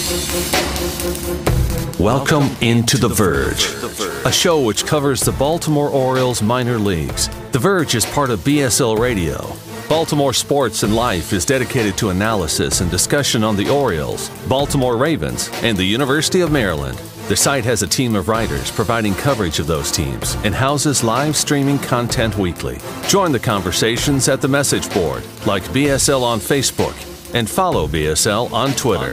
Welcome into The Verge, a show which covers the Baltimore Orioles minor leagues. The Verge is part of BSL Radio. Baltimore Sports and Life is dedicated to analysis and discussion on the Orioles, Baltimore Ravens, and the University of Maryland. The site has a team of writers providing coverage of those teams and houses live streaming content weekly. Join the conversations at the message board, like BSL on Facebook, and follow BSL on Twitter.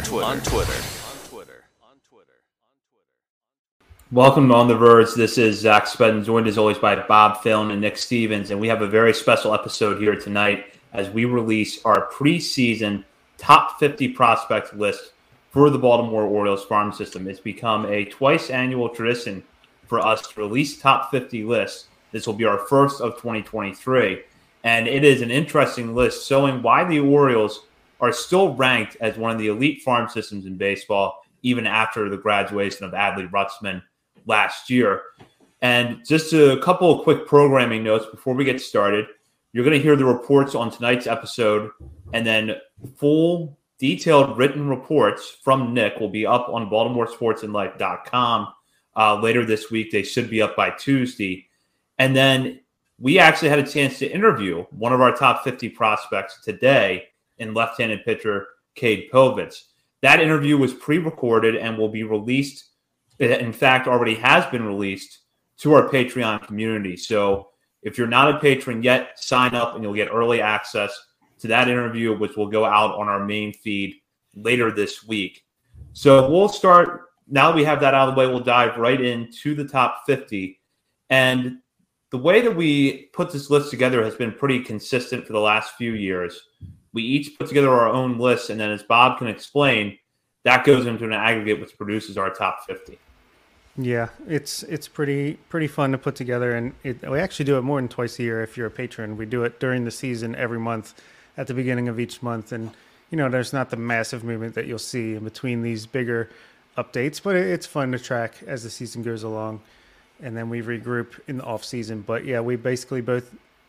Welcome to On the Verge. This is Zach Spedden, joined as always by Bob Philon and Nick Stevens, and we have a very special episode here tonight as we release our preseason top 50 prospect list for the Baltimore Orioles farm system. It's become a twice annual tradition for us to release top 50 lists. This will be our first of 2023, and it is an interesting list showing why the Orioles are still ranked as one of the elite farm systems in baseball, even after the graduation of Adley Rutschman last year. And just a couple of quick programming notes before we get started. You're going to hear the reports on tonight's episode, and then full detailed written reports from Nick will be up on BaltimoreSportsAndLife.com later this week. They should be up by Tuesday. And then we actually had a chance to interview one of our top 50 prospects today in left-handed pitcher Cade Povich. That interview was pre-recorded and will be released. In fact, already has been released to our Patreon community. So if you're not a patron yet, sign up and you'll get early access to that interview, which will go out on our main feed later this week. So we'll start, now that we have that out of the way, we'll dive right into the top 50. And the way that we put this list together has been pretty consistent for the last few years. We each put together our own list, and then as Bob can explain, that goes into an aggregate which produces our top 50. Yeah, it's pretty fun to put together, and we actually do it more than twice a year if you're a patron. We do it during the season every month at the beginning of each month, and there's not the massive movement that you'll see in between these bigger updates, but it's fun to track as the season goes along, and then we regroup in the off season. But yeah, we basically both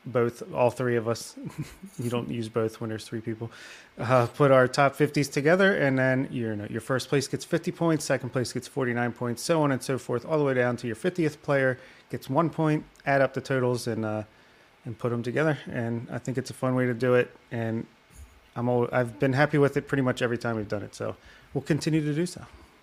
all three of us, you don't use both when there's three people, put our top 50s together, and then your first place gets 50 points, second place gets 49 points, so on and so forth, all the way down to your 50th player gets 1 point. Add up the totals and put them together, and I think it's a fun way to do it, and I've been happy with it pretty much every time we've done it, so we'll continue to do so.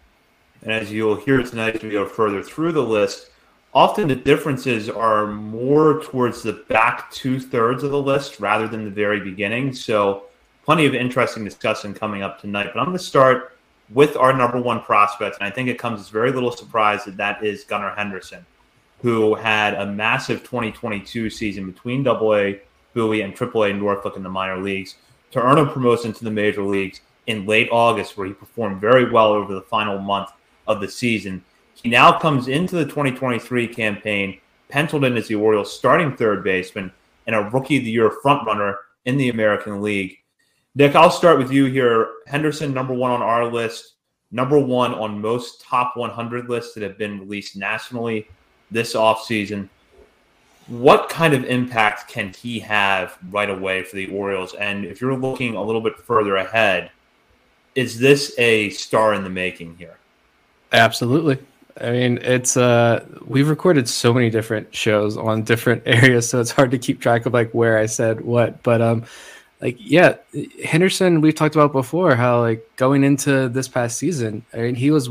And as you'll hear tonight as we go further through the list, often the differences are more towards the back two-thirds of the list rather than the very beginning. So plenty of interesting discussion coming up tonight. But I'm going to start with our number one prospect, and I think it comes as very little surprise that is Gunnar Henderson, who had a massive 2022 season between AA, Bowie, and AAA Norfolk in the minor leagues to earn a promotion to the major leagues in late August, where he performed very well over the final month of the season. He now comes into the 2023 campaign penciled in as the Orioles' starting third baseman and a Rookie of the Year frontrunner in the American League. Nick, I'll start with you here. Henderson, number one on our list, number one on most top 100 lists that have been released nationally this offseason. What kind of impact can he have right away for the Orioles? And if you're looking a little bit further ahead, is this a star in the making here? Absolutely. I mean, it's we've recorded so many different shows on different areas, so it's hard to keep track of where I said what. But Henderson, we've talked about before how going into this past season, I mean, he was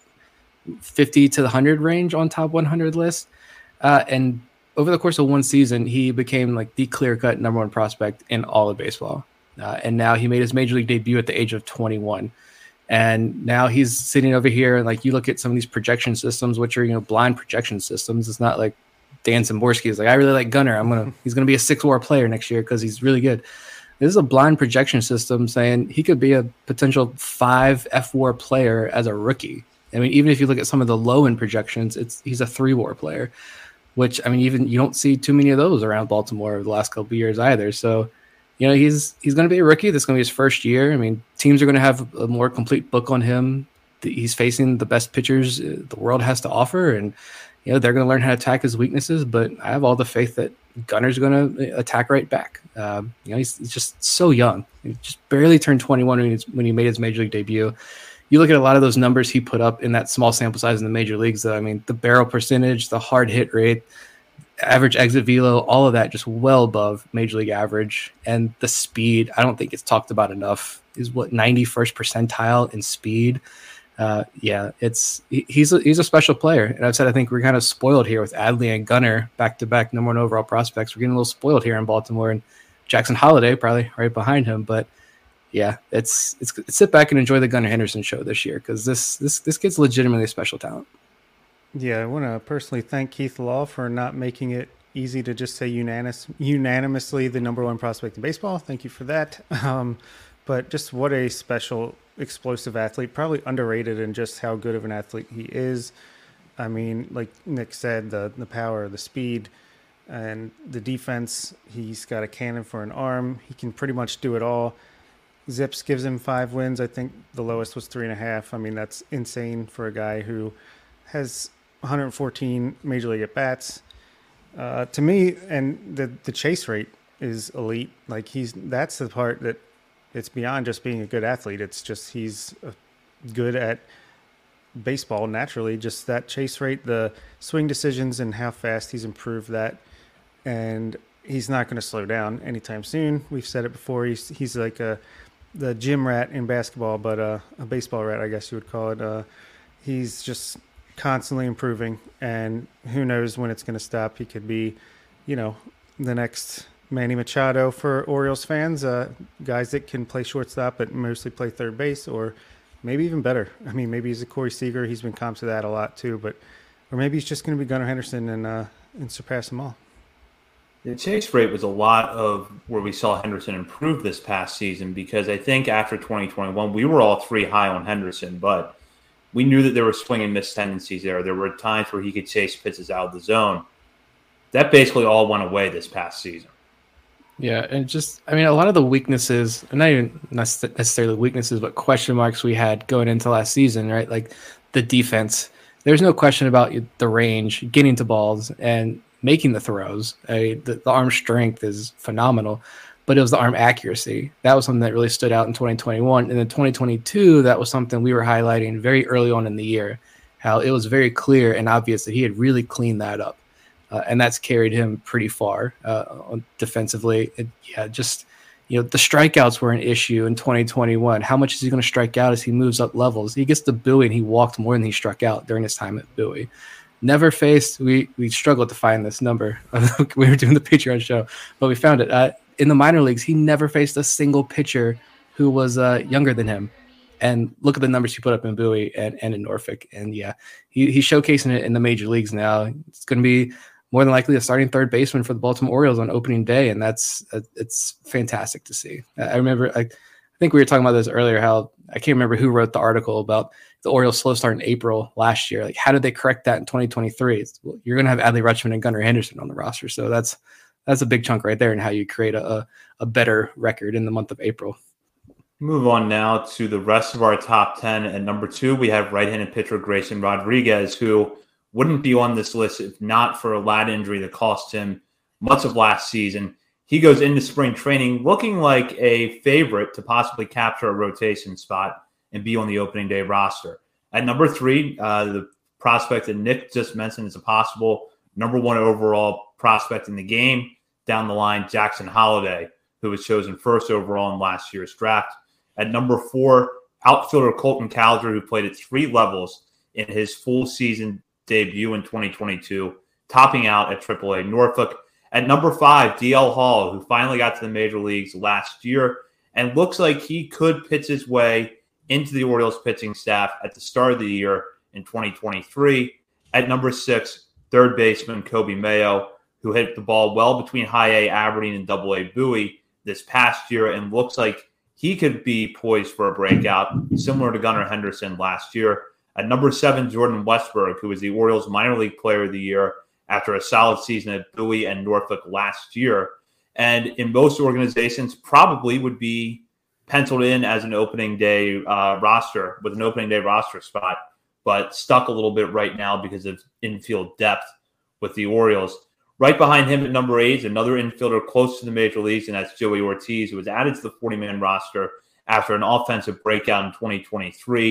50 to the 100 range on top 100 list, and over the course of one season, he became the clear-cut number one prospect in all of baseball. And now he made his major league debut at the age of 21. And now he's sitting over here, and you look at some of these projection systems, which are blind projection systems. It's not like Dan Szymborski is I really like Gunnar. He's gonna be a 6-WAR player next year because he's really good. This is a blind projection system saying he could be a potential 5 F-WAR player as a rookie. I mean, even if you look at some of the low end projections, he's a 3-WAR player, which even you don't see too many of those around Baltimore over the last couple of years either. So. He's going to be a rookie. This is going to be his first year. I mean, teams are going to have a more complete book on him. He's facing the best pitchers the world has to offer, and they're going to learn how to attack his weaknesses. But I have all the faith that Gunnar's going to attack right back. He's just so young. He just barely turned 21 when he made his major league debut. you look at a lot of those numbers he put up in that small sample size in the major leagues, though. I mean, the barrel percentage, the hard hit rate, average exit velo, all of that just well above major league average. And the speed, I don't think it's talked about enough, is 91st percentile in speed. He's a special player. And I've said, I think we're kind of spoiled here with Adley and Gunnar, back-to-back number one overall prospects. We're getting a little spoiled here in Baltimore, and Jackson Holliday probably right behind him. But yeah, it's sit back and enjoy the Gunnar Henderson show this year, because this kid's legitimately a special talent. Yeah, I want to personally thank Keith Law for not making it easy to just say unanimously the number one prospect in baseball. Thank you for that. But just what a special, explosive athlete, probably underrated in just how good of an athlete he is. I mean, like Nick said, the power, the speed, and the defense. He's got a cannon for an arm. He can pretty much do it all. Zips gives him 5 wins. I think the lowest was 3.5. I mean, that's insane for a guy who has 114 major league at-bats. To me, and the chase rate is elite. Like, that's the part that it's beyond just being a good athlete. It's just he's good at baseball naturally. Just that chase rate, the swing decisions, and how fast he's improved that. And he's not going to slow down anytime soon. We've said it before. He's like the gym rat in basketball, but a baseball rat, I guess you would call it. He's just constantly improving, and who knows when it's going to stop. He could be, the next Manny Machado for Orioles fans, guys that can play shortstop but mostly play third base, or maybe even better. I mean, maybe he's a Corey Seager. He's been comped to that a lot too, or maybe he's just going to be Gunnar Henderson and surpass them all. The chase rate was a lot of where we saw Henderson improve this past season, because I think after 2021, we were all 3 high on Henderson, but we knew that there were swing and miss tendencies there. There were times where he could chase pitches out of the zone. That basically all went away this past season. Yeah, and a lot of the weaknesses, and not even necessarily weaknesses, but question marks we had going into last season, right? Like the defense. There's no question about the range, getting to balls, and making the throws. The arm strength is phenomenal, but it was the arm accuracy. That was something that really stood out in 2021. And in 2022, that was something we were highlighting very early on in the year, how it was very clear and obvious that he had really cleaned that up. And that's carried him pretty far defensively. The strikeouts were an issue in 2021. How much is he going to strike out as he moves up levels? He gets to Bowie, and he walked more than he struck out during his time at Bowie. Never faced, we struggled to find this number. We were doing the Patreon show, but we found it. In the minor leagues, he never faced a single pitcher who was younger than him. And look at the numbers he put up in Bowie and in Norfolk. And yeah, he's showcasing it in the major leagues now. It's going to be more than likely a starting third baseman for the Baltimore Orioles on opening day, and it's fantastic to see. I remember, I think we were talking about this earlier, how I can't remember who wrote the article about the Orioles' slow start in April last year. Like, how did they correct that in 2023? You're going to have Adley Rutschman and Gunnar Henderson on the roster, so that's a big chunk right there in how you create a better record in the month of April. Move on now to the rest of our top 10. At number 2, we have right-handed pitcher Grayson Rodriguez, who wouldn't be on this list if not for a lat injury that cost him much of last season. He goes into spring training looking like a favorite to possibly capture a rotation spot and be on the opening day roster. At number 3, the prospect that Nick just mentioned is a possible number 1 overall prospect in the game. Down the line, Jackson Holliday, who was chosen first overall in last year's draft. At number 4, outfielder Colton Cowser, who played at 3 levels in his full season debut in 2022, topping out at AAA Norfolk. At number 5, DL Hall, who finally got to the major leagues last year and looks like he could pitch his way into the Orioles pitching staff at the start of the year in 2023. At number 6, third baseman Kobe Mayo, who hit the ball well between high A Aberdeen and double A Bowie this past year and looks like he could be poised for a breakout, similar to Gunnar Henderson last year. At number 7, Jordan Westburg, who was the Orioles minor league player of the year after a solid season at Bowie and Norfolk last year. And in most organizations, probably would be penciled in as an opening day roster, with an opening day roster spot, but stuck a little bit right now because of infield depth with the Orioles. Right behind him at number 8 is another infielder close to the major leagues, and that's Joey Ortiz, who was added to the 40-man roster after an offensive breakout in 2023.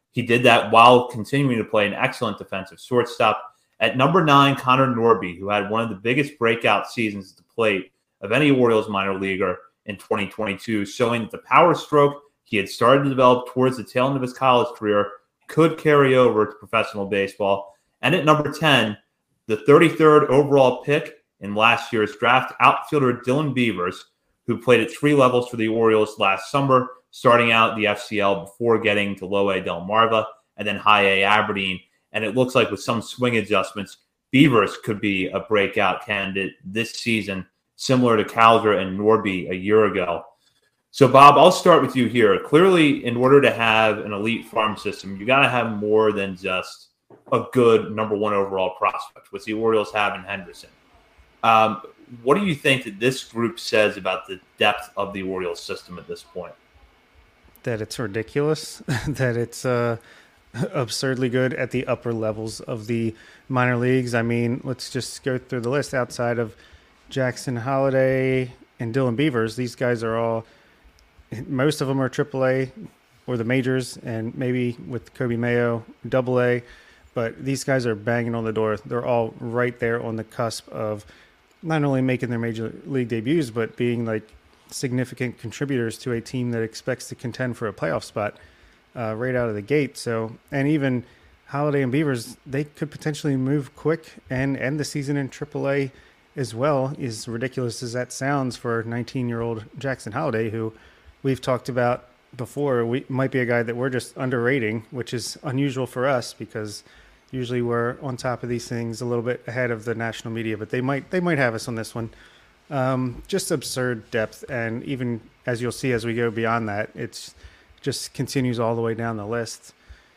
He did that while continuing to play an excellent defensive shortstop. At number 9, Connor Norby, who had one of the biggest breakout seasons at the plate of any Orioles minor leaguer in 2022, showing that the power stroke he had started to develop towards the tail end of his college career could carry over to professional baseball. And at number 10, the 33rd overall pick in last year's draft, outfielder Dylan Beavers, who played at 3 levels for the Orioles last summer, starting out the FCL before getting to low A Delmarva and then high A Aberdeen. And it looks like with some swing adjustments, Beavers could be a breakout candidate this season, similar to Calder and Norby a year ago. So, Bob, I'll start with you here. Clearly, in order to have an elite farm system, you got to have more than just a good number 1 overall prospect, which the Orioles have in Henderson. What do you think that this group says about the depth of the Orioles system at this point? That it's ridiculous, that it's absurdly good at the upper levels of the minor leagues. I mean, let's just go through the list. Outside of Jackson Holliday and Dylan Beavers, these guys are all, most of them are AAA or the majors, and maybe with Kobe Mayo, AA. But these guys are banging on the door. They're all right there on the cusp of not only making their major league debuts, but being like significant contributors to a team that expects to contend for a playoff spot right out of the gate. So, and even Holliday and Beavers, they could potentially move quick and end the season in AAA as well, as ridiculous as that sounds for 19-year-old Jackson Holliday, who we've talked about before. We might be a guy that we're just underrating, which is unusual for us because usually we're on top of these things a little bit ahead of the national media, but they might have us on this one. Just absurd depth, and even as you'll see as we go beyond that, it's just continues all the way down the list.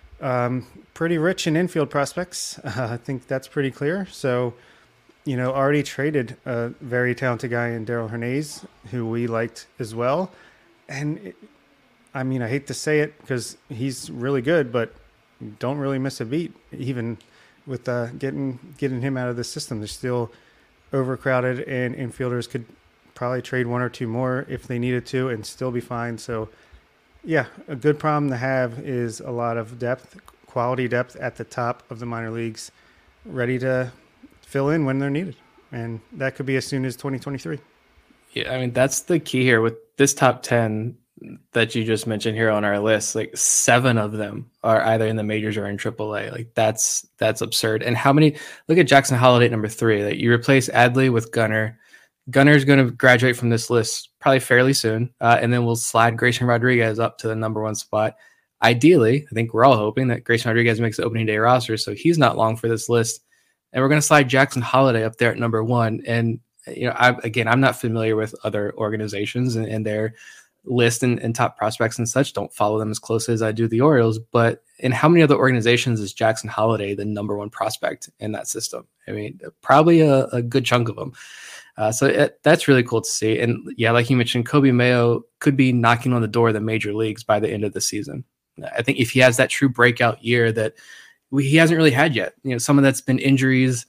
Pretty rich in infield prospects. I think that's pretty clear. So, already traded a very talented guy in Daryl Hernandez, who we liked as well. And I hate to say it because he's really good, but don't really miss a beat, even with getting him out of the system. They're still overcrowded, and infielders could probably trade 1 or 2 more if they needed to and still be fine. So, yeah, a good problem to have is a lot of depth, quality depth at the top of the minor leagues, ready to fill in when they're needed. And that could be as soon as 2023. Yeah, that's the key here with this top 10 that you just mentioned here on our list. Like 7 of them are either in the majors or in AAA. Like that's absurd. And how many? Look at Jackson Holliday at number 3. Like you replace Adley with Gunnar. Gunner's going to graduate from this list probably fairly soon, and then we'll slide Grayson Rodriguez up to the number 1 spot. Ideally, I think we're all hoping that Grayson Rodriguez makes the opening day roster, so he's not long for this list. And we're going to slide Jackson Holliday up there at number 1. And I'm not familiar with other organizations and their list and top prospects and such. Don't follow them as closely as I do the Orioles. But in how many other organizations is Jackson Holliday the number 1 prospect in that system? Probably a good chunk of them. So that's really cool to see. And yeah, like you mentioned, Kobe Mayo could be knocking on the door of the major leagues by the end of the season. I think if he has that true breakout year that he hasn't really had yet, some of that's been injuries,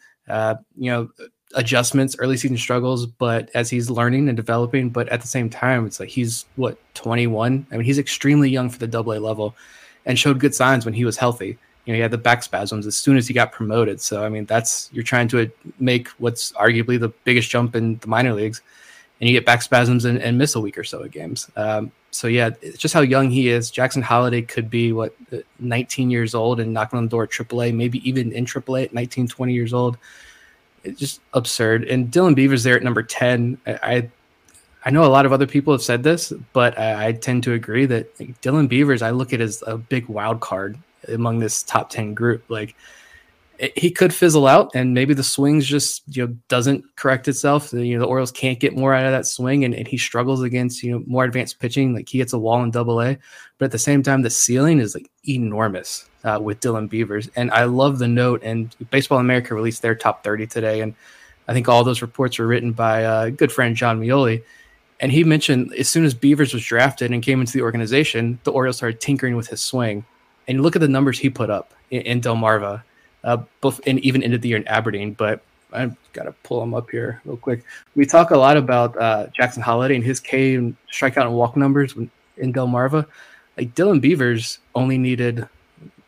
adjustments, early season struggles, but as he's learning and developing, but at the same time, it's like he's 21. He's extremely young for the AA level and showed good signs when he was healthy. He had the back spasms as soon as he got promoted. So, you're trying to make what's arguably the biggest jump in the minor leagues, and you get back spasms and miss a week or so of games. So, yeah, it's just how young he is. Jackson Holliday could be, 19 years old and knocking on the door at AAA, maybe even in AAA at 19, 20 years old. It's just absurd. And Dylan Beavers there at number 10. I know a lot of other people have said this, but I tend to agree that Dylan Beavers, I look at as a big wild card among this top 10 group. Like he could fizzle out and maybe the swings just, doesn't correct itself. The Orioles can't get more out of that swing and he struggles against, more advanced pitching. Like he hits a wall in AA, but at the same time, the ceiling is enormous with Dylan Beavers. And I love the note, and Baseball America released their top 30 today. And I think all those reports were written by a good friend, John Mioli. And he mentioned as soon as Beavers was drafted and came into the organization, the Orioles started tinkering with his swing. And look at the numbers he put up in Delmarva, and even ended the year in Aberdeen. But I've got to pull him up here real quick. We talk a lot about Jackson Holliday and his K and strikeout and walk numbers in Delmarva. Like Dylan Beavers only needed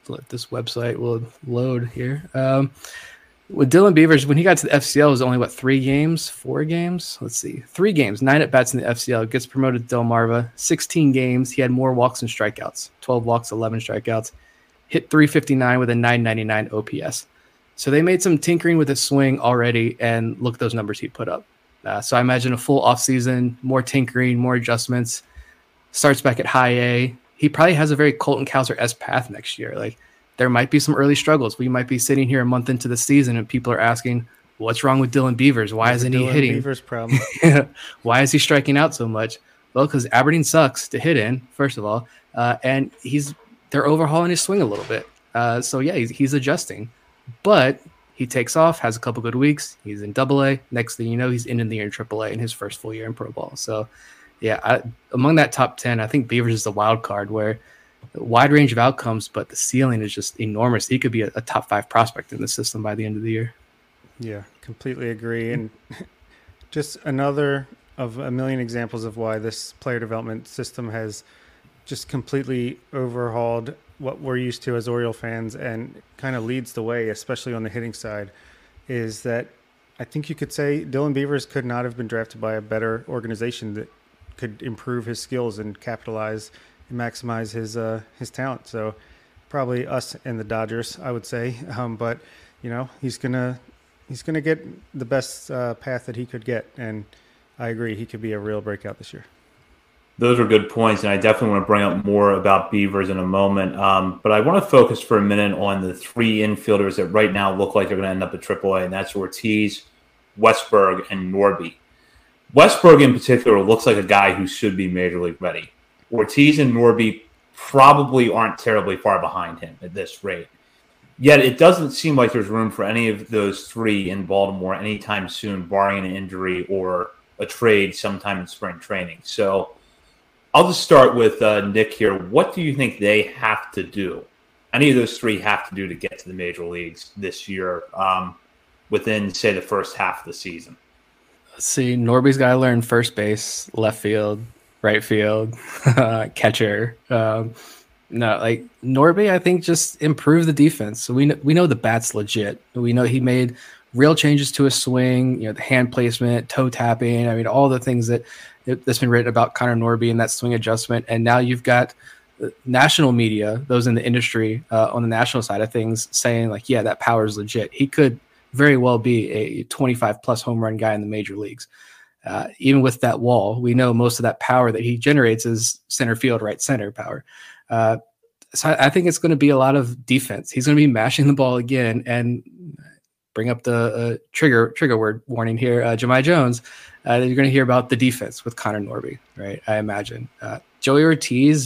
let this website will load here. With Dylan Beavers, when he got to the FCL, it was only, 4 games? Let's see. 3 games, 9 at-bats in the FCL. Gets promoted to Delmarva. 16 games. He had more walks and strikeouts. 12 walks, 11 strikeouts. Hit 359 with a 999 OPS. So they made some tinkering with his swing already, and look at those numbers he put up. So I imagine a full offseason, more tinkering, more adjustments. Starts back at high A. He probably has a very Colton Cowser-esque path next year. Like, there might be some early struggles. We might be sitting here a month into the season and people are asking, what's wrong with Dylan Beavers? Why isn't he hitting? Beavers problem. Why is he striking out so much? Well, because Aberdeen sucks to hit in, first of all. And they're overhauling his swing a little bit. So yeah, he's adjusting. But he takes off, has a couple good weeks. He's in AA. Next thing you know, he's in the year in AAA in his first full year in pro ball. So yeah, among that top 10, I think Beavers is the wild card where wide range of outcomes, but the ceiling is just enormous. He could be a top 5 prospect in the system by the end of the year. Yeah, completely agree. And just another of a million examples of why this player development system has just completely overhauled what we're used to as Oriole fans and kind of leads the way, especially on the hitting side, is that I think you could say Dylan Beavers could not have been drafted by a better organization that could improve his skills and capitalize maximize his talent. So probably us and the Dodgers, I would say. But he's gonna get the best path that he could get, and I agree he could be a real breakout this year. Those are good points, and I definitely want to bring up more about Beavers in a moment. But I want to focus for a minute on the 3 infielders that right now look like they're going to end up at AAA, and that's Ortiz, Westberg, and Norby. Westberg in particular looks like a guy who should be major league ready. Ortiz and Norby probably aren't terribly far behind him at this rate. Yet it doesn't seem like there's room for any of those 3 in Baltimore anytime soon, barring an injury or a trade sometime in spring training. So I'll just start with Nick here. What do you think they have to do? Any of those 3 have to do to get to the major leagues this year within, say, the first half of the season? Let's see. Norby's got to learn first base, left field, right field, catcher. Norby, I think, just improve the defense. So we know the bat's legit. We know he made real changes to his swing, the hand placement, toe tapping. I mean, all the things that's been written about Connor Norby and that swing adjustment. And now you've got national media, those in the industry on the national side of things saying that power is legit. He could very well be a 25 plus home run guy in the major leagues. Even with that wall, we know most of that power that he generates is center field, right center power. So I think it's going to be a lot of defense. He's going to be mashing the ball again, and bring up the trigger word warning here. Jahmai Jones, you're going to hear about the defense with Connor Norby, right? I imagine Joey Ortiz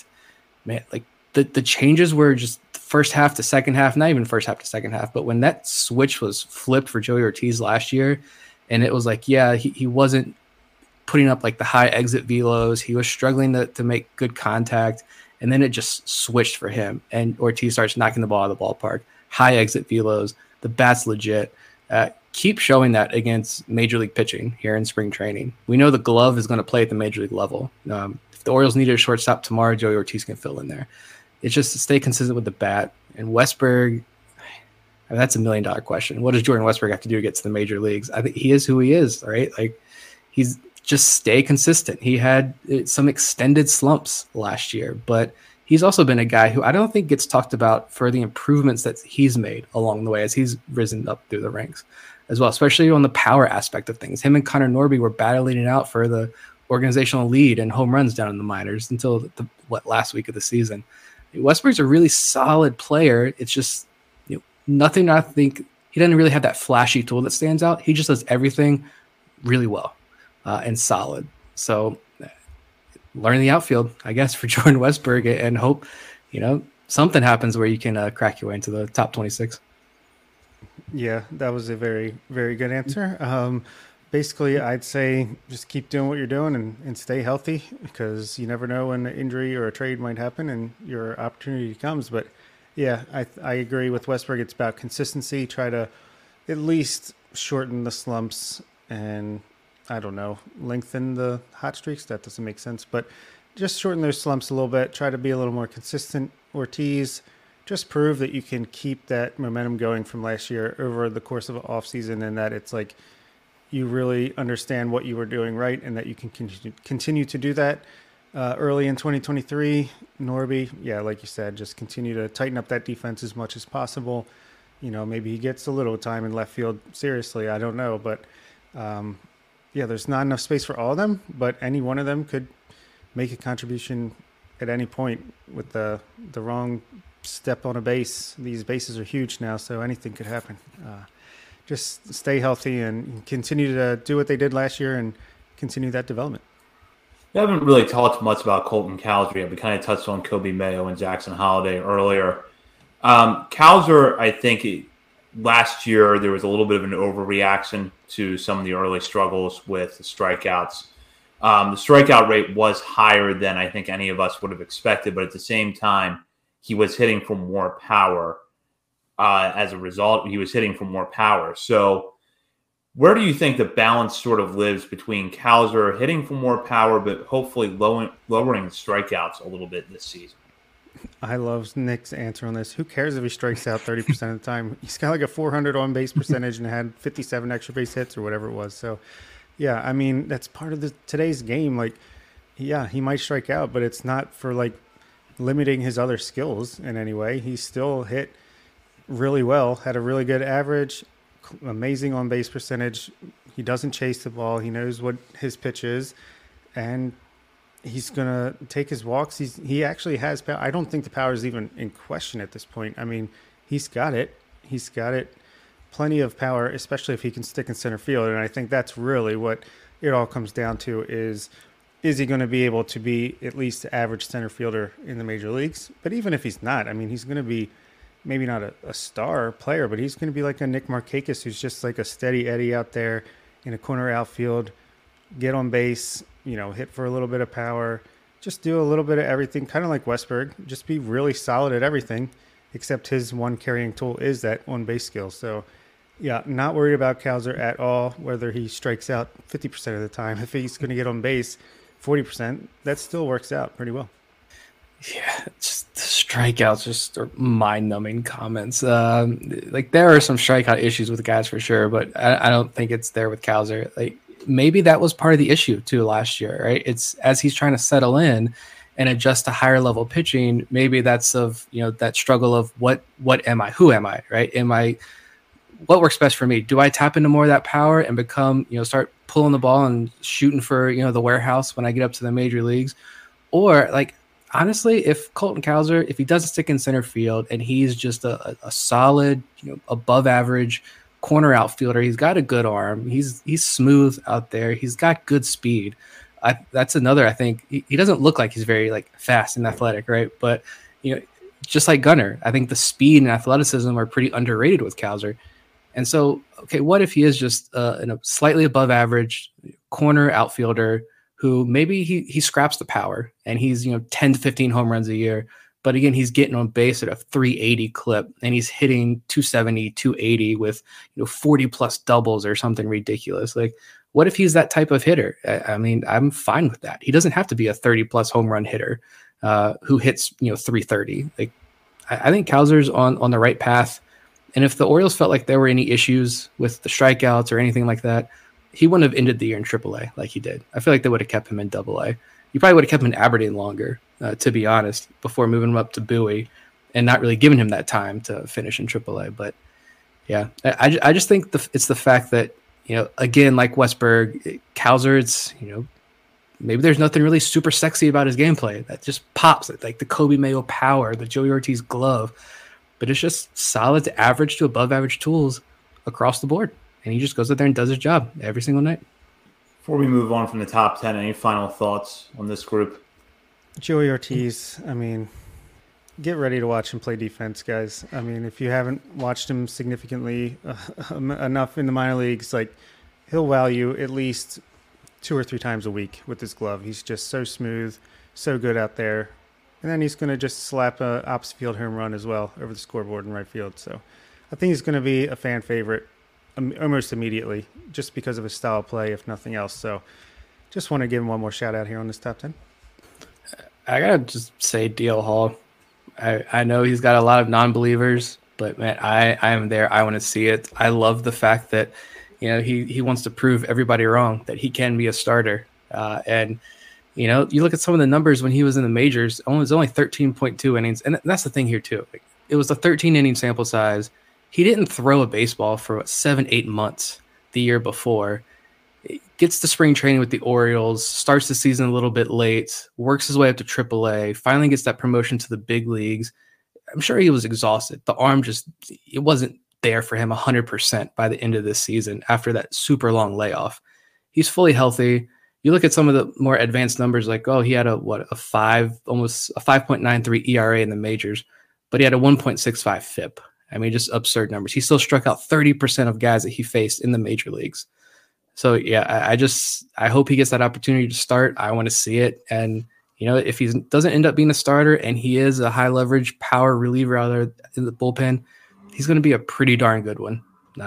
the changes were just first half to second half, not even first half to second half, but when that switch was flipped for Joey Ortiz last year. And it was he wasn't putting up the high exit velos. He was struggling to make good contact. And then it just switched for him. And Ortiz starts knocking the ball out of the ballpark. High exit velos. The bat's legit. Keep showing that against major league pitching here in spring training. We know the glove is going to play at the major league level. If the Orioles needed a shortstop tomorrow, Joey Ortiz can fill in there. It's just to stay consistent with the bat. And Westberg, that's $1 million question. What does Jordan Westberg have to do to get to the major leagues? I think he is who he is, right? He's just stay consistent. He had some extended slumps last year, but he's also been a guy who I don't think gets talked about for the improvements that he's made along the way as he's risen up through the ranks as well, especially on the power aspect of things. Him and Connor Norby were battling it out for the organizational lead and home runs down in the minors until last week of the season. Westberg's a really solid player. It's just nothing. I think he doesn't really have that flashy tool that stands out. He just does everything really well and solid. So learn the outfield, I guess, for Jordan Westberg, and hope something happens where you can crack your way into the top 26. Yeah, that was a very, very good answer. Basically, I'd say just keep doing what you're doing and stay healthy, because you never know when an injury or a trade might happen and your opportunity comes. But yeah, I agree with Westberg. It's about consistency. Try to at least shorten the slumps and, I don't know, lengthen the hot streaks. That doesn't make sense, but just shorten those slumps a little bit. Try to be a little more consistent. Ortiz, just prove that you can keep that momentum going from last year over the course of an offseason, and that it's like you really understand what you were doing right and that you can continue to do that early in 2023. Norby, yeah, like you said, just continue to tighten up that defense as much as possible. Maybe he gets a little time in left field. Seriously, I don't know. But, there's not enough space for all of them, but any one of them could make a contribution at any point with the wrong step on a base. These bases are huge now, so anything could happen. Just stay healthy and continue to do what they did last year and continue that development. We haven't really talked much about Colton Cowser yet. We kind of touched on Kobe Mayo and Jackson Holliday earlier. Cowser, I think last year there was a little bit of an overreaction to some of the early struggles with the strikeouts. The strikeout rate was higher than I think any of us would have expected, but at the same time, he was hitting for more power. As a result, he was hitting for more power. So where do you think the balance sort of lives between Cowser hitting for more power, but hopefully lowering strikeouts a little bit this season? I love Nick's answer on this. Who cares if he strikes out 30% of the time? He's got like a 400 on-base percentage and had 57 extra base hits or whatever it was. So, yeah, I mean, that's part of today's game. Like, yeah, he might strike out, but it's not for, like, limiting his other skills in any way. He still hit really well, had a really good average, amazing on-base percentage. He doesn't chase the ball. He knows what his pitch is, and he's going to take his walks. He actually has power. I don't think the power is even in question at this point. I mean, he's got it. He's got it. Plenty of power, especially if he can stick in center field. And I think that's really what it all comes down to is he going to be able to be at least the average center fielder in the major leagues? But even if he's not, I mean, he's going to be maybe not a star player, but he's going to be like a Nick Markakis, who's just like a steady Eddie out there in a corner outfield, get on base, hit for a little bit of power, just do a little bit of everything, kind of like Westberg, just be really solid at everything, except his one carrying tool is that on-base skill. So, yeah, not worried about Cowser at all, whether he strikes out 50% of the time. If he's going to get on base 40%, that still works out pretty well. Yeah, just the strikeouts just are mind-numbing comments. Like, there are some strikeout issues with guys for sure, but I don't think it's there with Cowser. Like, maybe that was part of the issue too last year, right? It's as he's trying to settle in and adjust to higher level pitching. Maybe that's of that struggle of what am I? Who am I? Right? What works best for me? Do I tap into more of that power and become start pulling the ball and shooting for the warehouse when I get up to the major leagues, or like? Honestly, if Colton Cowser, if he doesn't stick in center field and he's just a solid, above average corner outfielder, he's got a good arm. He's smooth out there. He's got good speed. That's another. I think he doesn't look like he's very fast and athletic, right? But just like Gunnar, I think the speed and athleticism are pretty underrated with Cowser. And so, okay, what if he is just a slightly above average corner outfielder who maybe he scraps the power and he's 10 to 15 home runs a year, but again he's getting on base at a 380 clip and he's hitting 270, 280 with 40 plus doubles or something ridiculous. Like, what if he's that type of hitter? I mean, I'm fine with that. He doesn't have to be a 30 plus home run hitter who hits 330. Like, I think Cowser's on the right path. And if the Orioles felt like there were any issues with the strikeouts or anything like that, he wouldn't have ended the year in AAA like he did. I feel like they would have kept him in AA. You probably would have kept him in Aberdeen longer, to be honest, before moving him up to Bowie and not really giving him that time to finish in AAA. But yeah, I just think it's the fact that, again, like Westberg, Cowser, it's, maybe there's nothing really super sexy about his gameplay that just pops, like the Kobe Mayo power, the Joey Ortiz glove, but it's just solid to average to above average tools across the board. And he just goes out there and does his job every single night. Before we move on from the top 10, any final thoughts on this group? Joey Ortiz, I mean, get ready to watch him play defense, guys. I mean, if you haven't watched him significantly enough in the minor leagues, he'll wow you at least 2 or 3 times a week with his glove. He's just so smooth, so good out there. And then he's going to just slap a opposite field home run as well over the scoreboard in right field. So I think he's going to be a fan favorite almost immediately, just because of his style of play, if nothing else. So just want to give him one more shout out here on this top 10. I gotta just say DL Hall, I know he's got a lot of non-believers, but man, I am there. I want to see it. I love the fact that, he wants to prove everybody wrong, that he can be a starter. And you look at some of the numbers when he was in the majors, it was only 13.2 innings. And that's the thing here too. It was a 13-inning sample size. He didn't throw a baseball for 7-8 months the year before. Gets to spring training with the Orioles, starts the season a little bit late, works his way up to AAA, finally gets that promotion to the big leagues. I'm sure he was exhausted. The arm it wasn't there for him 100% by the end of this season after that super long layoff. He's fully healthy. You look at some of the more advanced numbers, like, he had almost a 5.93 ERA in the majors, but he had a 1.65 FIP. I mean, just absurd numbers. He still struck out 30% of guys that he faced in the major leagues. So yeah, I hope he gets that opportunity to start. I want to see it. And, if he doesn't end up being a starter and he is a high leverage power reliever out there in the bullpen, he's going to be a pretty darn good one.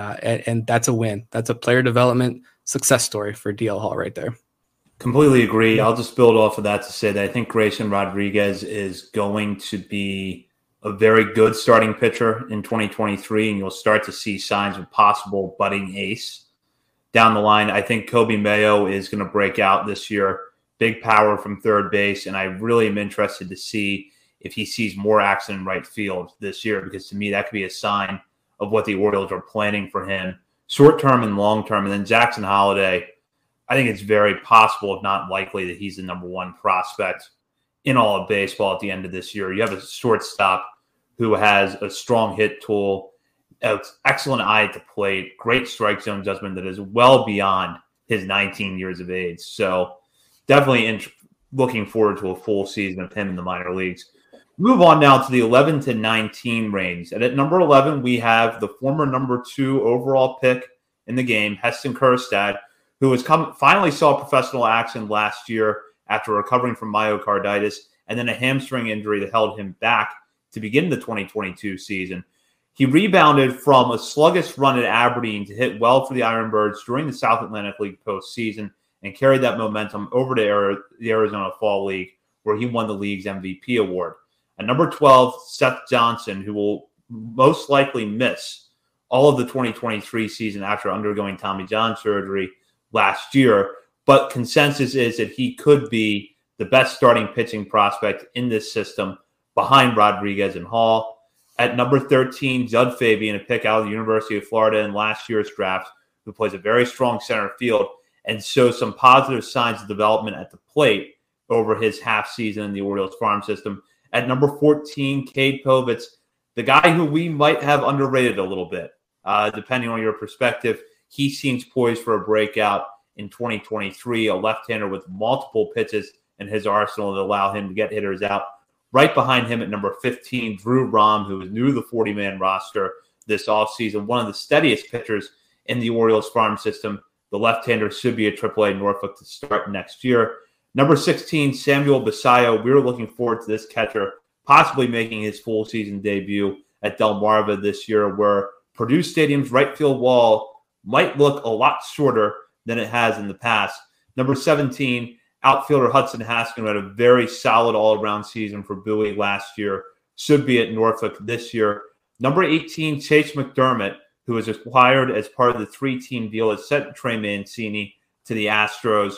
And that's a win. That's a player development success story for DL Hall right there. Completely agree. I'll just build off of that to say that I think Grayson Rodriguez is going to be a very good starting pitcher in 2023, and you'll start to see signs of possible budding ace down the line. I think Kobe Mayo is going to break out this year. Big power from third base, and I really am interested to see if he sees more action in right field this year, because to me that could be a sign of what the Orioles are planning for him, short-term and long-term. And then Jackson Holliday, I think it's very possible, if not likely, that he's the number one prospect in all of baseball at the end of this year. You have a shortstop who has a strong hit tool, excellent eye at the plate, great strike zone judgment that is well beyond his 19 years of age. So definitely looking forward to a full season of him in the minor leagues. Move on now to the 11 to 19 range. And at number 11, we have the former number 2 overall pick in the game, Heston Kjerstad, who finally saw professional action last year after recovering from myocarditis and then a hamstring injury that held him back to begin the 2022 season. He rebounded from a sluggish run at Aberdeen to hit well for the Ironbirds during the South Atlantic League postseason and carried that momentum over to the Arizona Fall League, where he won the league's MVP award. At number 12, Seth Johnson, who will most likely miss all of the 2023 season after undergoing Tommy John surgery last year, but consensus is that he could be the best starting pitching prospect in this system behind Rodriguez and Hall. At number 13, Judd Fabian, a pick out of the University of Florida in last year's draft, who plays a very strong center field and shows some positive signs of development at the plate over his half season in the Orioles farm system. At number 14, Cade Povitz, the guy who we might have underrated a little bit, depending on your perspective. He seems poised for a breakout in 2023, a left-hander with multiple pitches in his arsenal that allow him to get hitters out. Right behind him at number 15, Drew Rom, who is new to the 40-man roster this offseason, one of the steadiest pitchers in the Orioles farm system. The left-hander should be at AAA Norfolk to start next year. Number 16, Samuel Basayo. We're looking forward to this catcher possibly making his full season debut at Delmarva this year, where Purdue Stadium's right field wall might look a lot shorter than it has in the past. Number 17, outfielder Hudson Haskin, who had a very solid all-around season for Bowie last year, should be at Norfolk this year. Number 18, Chase McDermott, who was acquired as part of the 3-team deal that sent Trey Mancini to the Astros.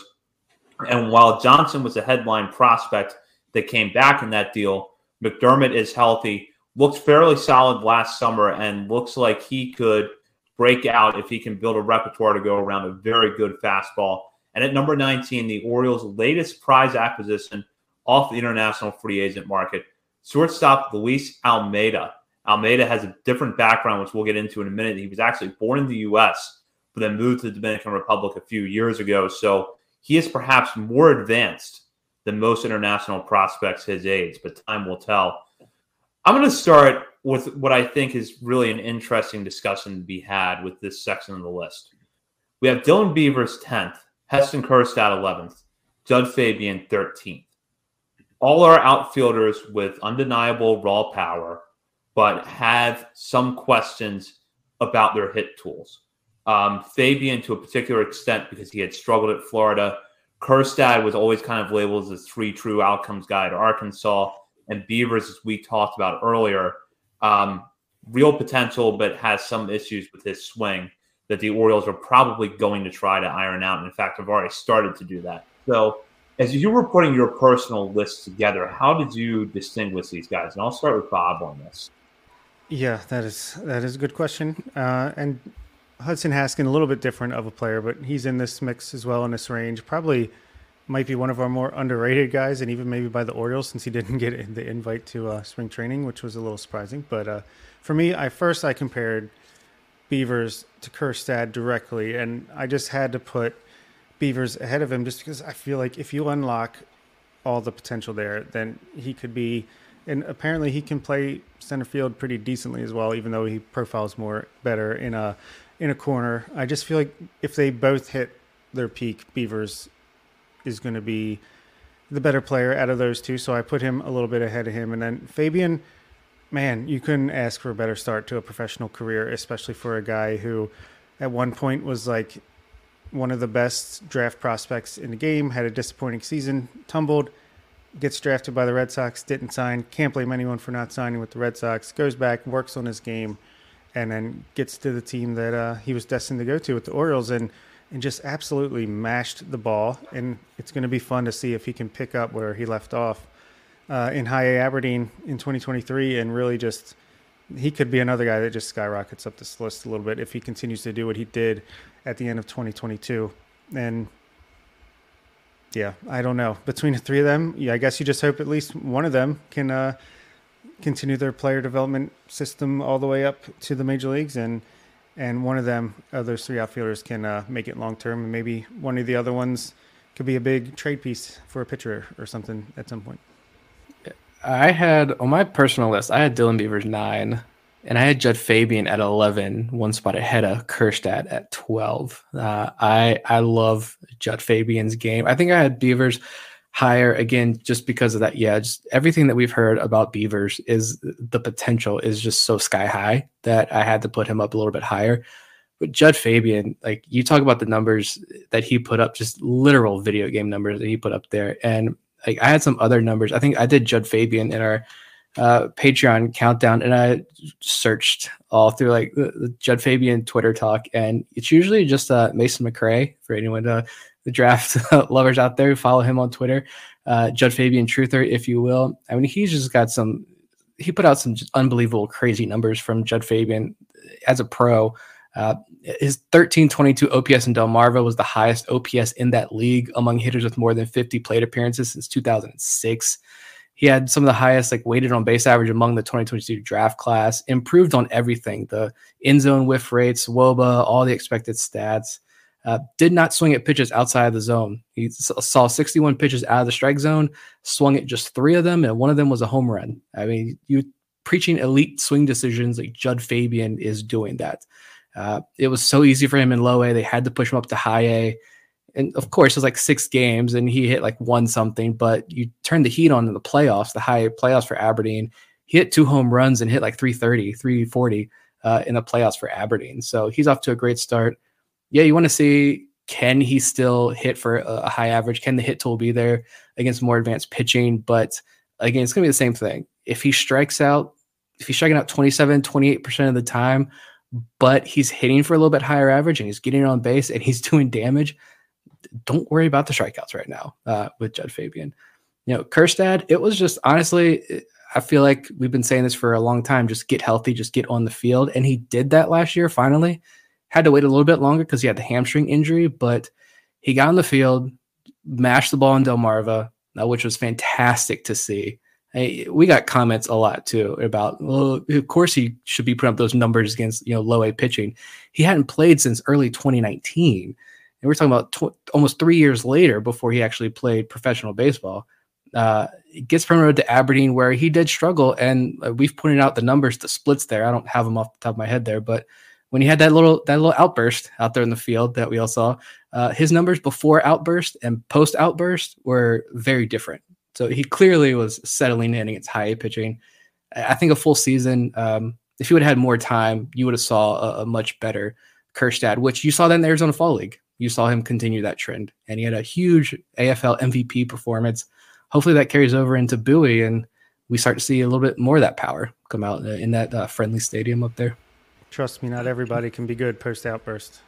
And while Johnson was a headline prospect that came back in that deal, McDermott is healthy, looked fairly solid last summer, and looks like he could break out if he can build a repertoire to go around a very good fastball. And at number 19, the Orioles' latest prize acquisition off the international free agent market, shortstop Luis Almeida. Almeida has a different background, which we'll get into in a minute. He was actually born in the U.S., but then moved to the Dominican Republic a few years ago. So he is perhaps more advanced than most international prospects his age, but time will tell. I'm going to start with what I think is really an interesting discussion to be had with this section of the list. We have Dylan Beavers 10th, Heston Kjerstad 11th, Judd Fabian 13th. All are outfielders with undeniable raw power, but have some questions about their hit tools. Fabian to a particular extent because he had struggled at Florida. Kjerstad was always kind of labeled as a 3 true outcomes guy at Arkansas. and Beavers, as we talked about earlier, real potential, but has some issues with his swing that the Orioles are probably going to try to iron out. And in fact, have already started to do that. So as you were putting your personal list together, how did you distinguish these guys? And I'll start with Bob on this. Yeah, that is a good question. And Hudson Haskin, a little bit different of a player, but he's in this mix as well in this range. Probably might be one of our more underrated guys, and even maybe by the Orioles, since he didn't get the invite to spring training, which was a little surprising. But for me, I compared Beavers to Kjerstad directly, and I just had to put Beavers ahead of him just because I feel like if you unlock all the potential there, then he could be, and apparently he can play center field pretty decently as well, even though he profiles more better in a corner. I just feel like if they both hit their peak, Beavers is going to be the better player out of those two. So I put him a little bit ahead of him. And then Fabian, man, you couldn't ask for a better start to a professional career, especially for a guy who at one point was like one of the best draft prospects in the game, had a disappointing season, tumbled, gets drafted by the Red Sox, didn't sign, can't blame anyone for not signing with the Red Sox, goes back, works on his game, and then gets to the team that he was destined to go to with the Orioles, and just absolutely mashed the ball. And it's going to be fun to see if he can pick up where he left off in High A Aberdeen in 2023, and really just he could be another guy that just skyrockets up this list a little bit if he continues to do what he did at the end of 2022. And yeah, I don't know. Between the three of them, yeah, I guess you just hope at least one of them can continue their player development system all the way up to the major leagues, and one of them, of those three outfielders, can make it long term, and maybe one of the other ones could be a big trade piece for a pitcher or something at some point. I had on my personal list, I had Dylan Beavers 9, and I had Judd Fabian at 11, one spot ahead of Kjerstad at 12. I love Judd Fabian's game. I think I had Beavers higher again just because of that. Yeah, just everything that we've heard about Beavers is the potential is just so sky high that I had to put him up a little bit higher. But Judd Fabian, like you talk about the numbers that he put up, just literal video game numbers that he put up there, and like I had some other numbers. I think I did Judd Fabian in our Patreon countdown, and I searched all through like the Judd Fabian Twitter talk, and it's usually just Mason McRae for anyone the draft lovers out there who follow him on Twitter. Judd Fabian Truther, if you will. I mean, he's just got he put out some just unbelievable, crazy numbers from Judd Fabian as a pro. His 1322 OPS in Delmarva was the highest OPS in that league among hitters with more than 50 plate appearances since 2006. He had some of the highest weighted on base average among the 2022 draft class, improved on everything, the in zone whiff rates, WOBA, all the expected stats. Did not swing at pitches outside of the zone. He saw 61 pitches out of the strike zone, swung at just 3 of them, and one of them was a home run. I mean, you preaching elite swing decisions like Judd Fabian is doing that. It was so easy for him in low A. They had to push him up to high A. And of course, it was 6 games and he hit 1 something, but you turn the heat on in the playoffs, the high playoffs for Aberdeen. He hit 2 home runs and hit 330, 340 in the playoffs for Aberdeen. So he's off to a great start. Yeah, you want to see, can he still hit for a high average? Can the hit tool be there against more advanced pitching? But again, it's going to be the same thing. If he's striking out 27, 28% of the time, but he's hitting for a little bit higher average and he's getting on base and he's doing damage, don't worry about the strikeouts right now with Judd Fabian. Kjerstad, it was just, honestly, I feel like we've been saying this for a long time, just get healthy, just get on the field. And he did that last year, finally. Had to wait a little bit longer because he had the hamstring injury, but he got on the field, mashed the ball in Delmarva, which was fantastic to see. Hey, we got comments a lot too about, well, of course he should be putting up those numbers against low A pitching. He hadn't played since early 2019, and we're talking about almost 3 years later before he actually played professional baseball. He gets promoted to Aberdeen, where he did struggle, and we've pointed out the numbers, the splits there. I don't have them off the top of my head there, but when he had that little outburst out there in the field that we all saw, his numbers before outburst and post outburst were very different. So he clearly was settling in against high A pitching. I think a full season, if he would have had more time, you would have saw a much better Kjerstad, which you saw that in the Arizona Fall League. You saw him continue that trend, and he had a huge AFL MVP performance. Hopefully that carries over into Bowie, and we start to see a little bit more of that power come out in that friendly stadium up there. Trust me, not everybody can be good post outburst.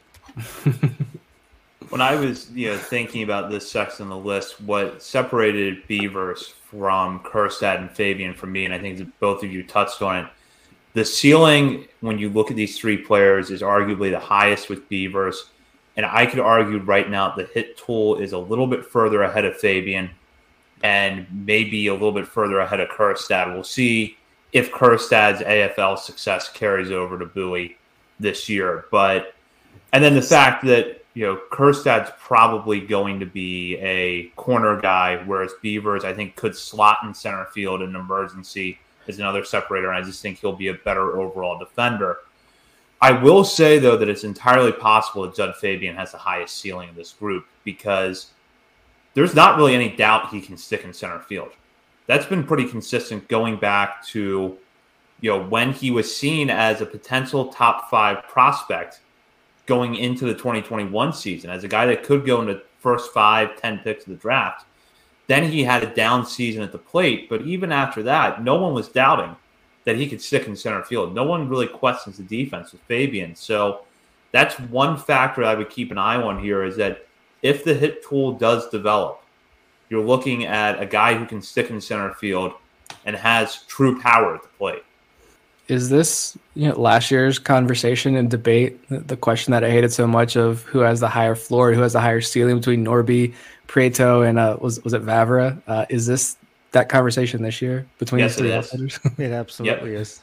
When I was thinking about this section of the list, what separated Beavers from Kjerstad and Fabian for me, and I think that both of you touched on it, the ceiling when you look at these three players is arguably the highest with Beavers. And I could argue right now the hit tool is a little bit further ahead of Fabian and maybe a little bit further ahead of Kjerstad. We'll see if Kjerstad's AFL success carries over to Bowie this year. And then the fact that Kjerstad's probably going to be a corner guy, whereas Beavers, I think, could slot in center field in an emergency as another separator, and I just think he'll be a better overall defender. I will say, though, that it's entirely possible that Judd Fabian has the highest ceiling of this group because there's not really any doubt he can stick in center field. That's been pretty consistent going back to when he was seen as a potential top 5 prospect going into the 2021 season as a guy that could go in the first 5-10 picks of the draft. Then he had a down season at the plate, but even after that, no one was doubting that he could stick in center field. No one really questions the defense with Fabian. So that's one factor I would keep an eye on here is that if the hit tool does develop, you're looking at a guy who can stick in center field and has true power at the plate. Is this last year's conversation and debate, the question that I hated so much of who has the higher floor, who has the higher ceiling between Norby, Prieto, and was it Vavra? Is this that conversation this year between the three outfielders? It absolutely is.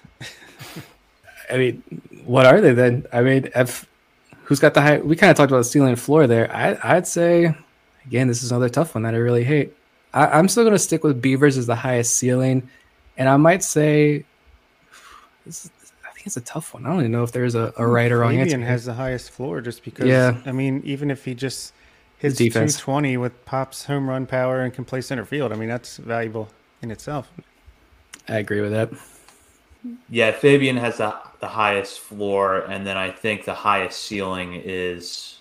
I mean, what are they then? I mean, who's got the high? We kind of talked about the ceiling and floor there. I'd say, again, this is another tough one that I really hate. I'm still going to stick with Beavers as the highest ceiling, and I might say, I think it's a tough one. I don't even know if there's a right or wrong answer. Fabian has the highest floor just because, I mean, even if he just hits 220 with Pop's home run power and can play center field, I mean, that's valuable in itself. I agree with that. Yeah, Fabian has the highest floor, and then I think the highest ceiling is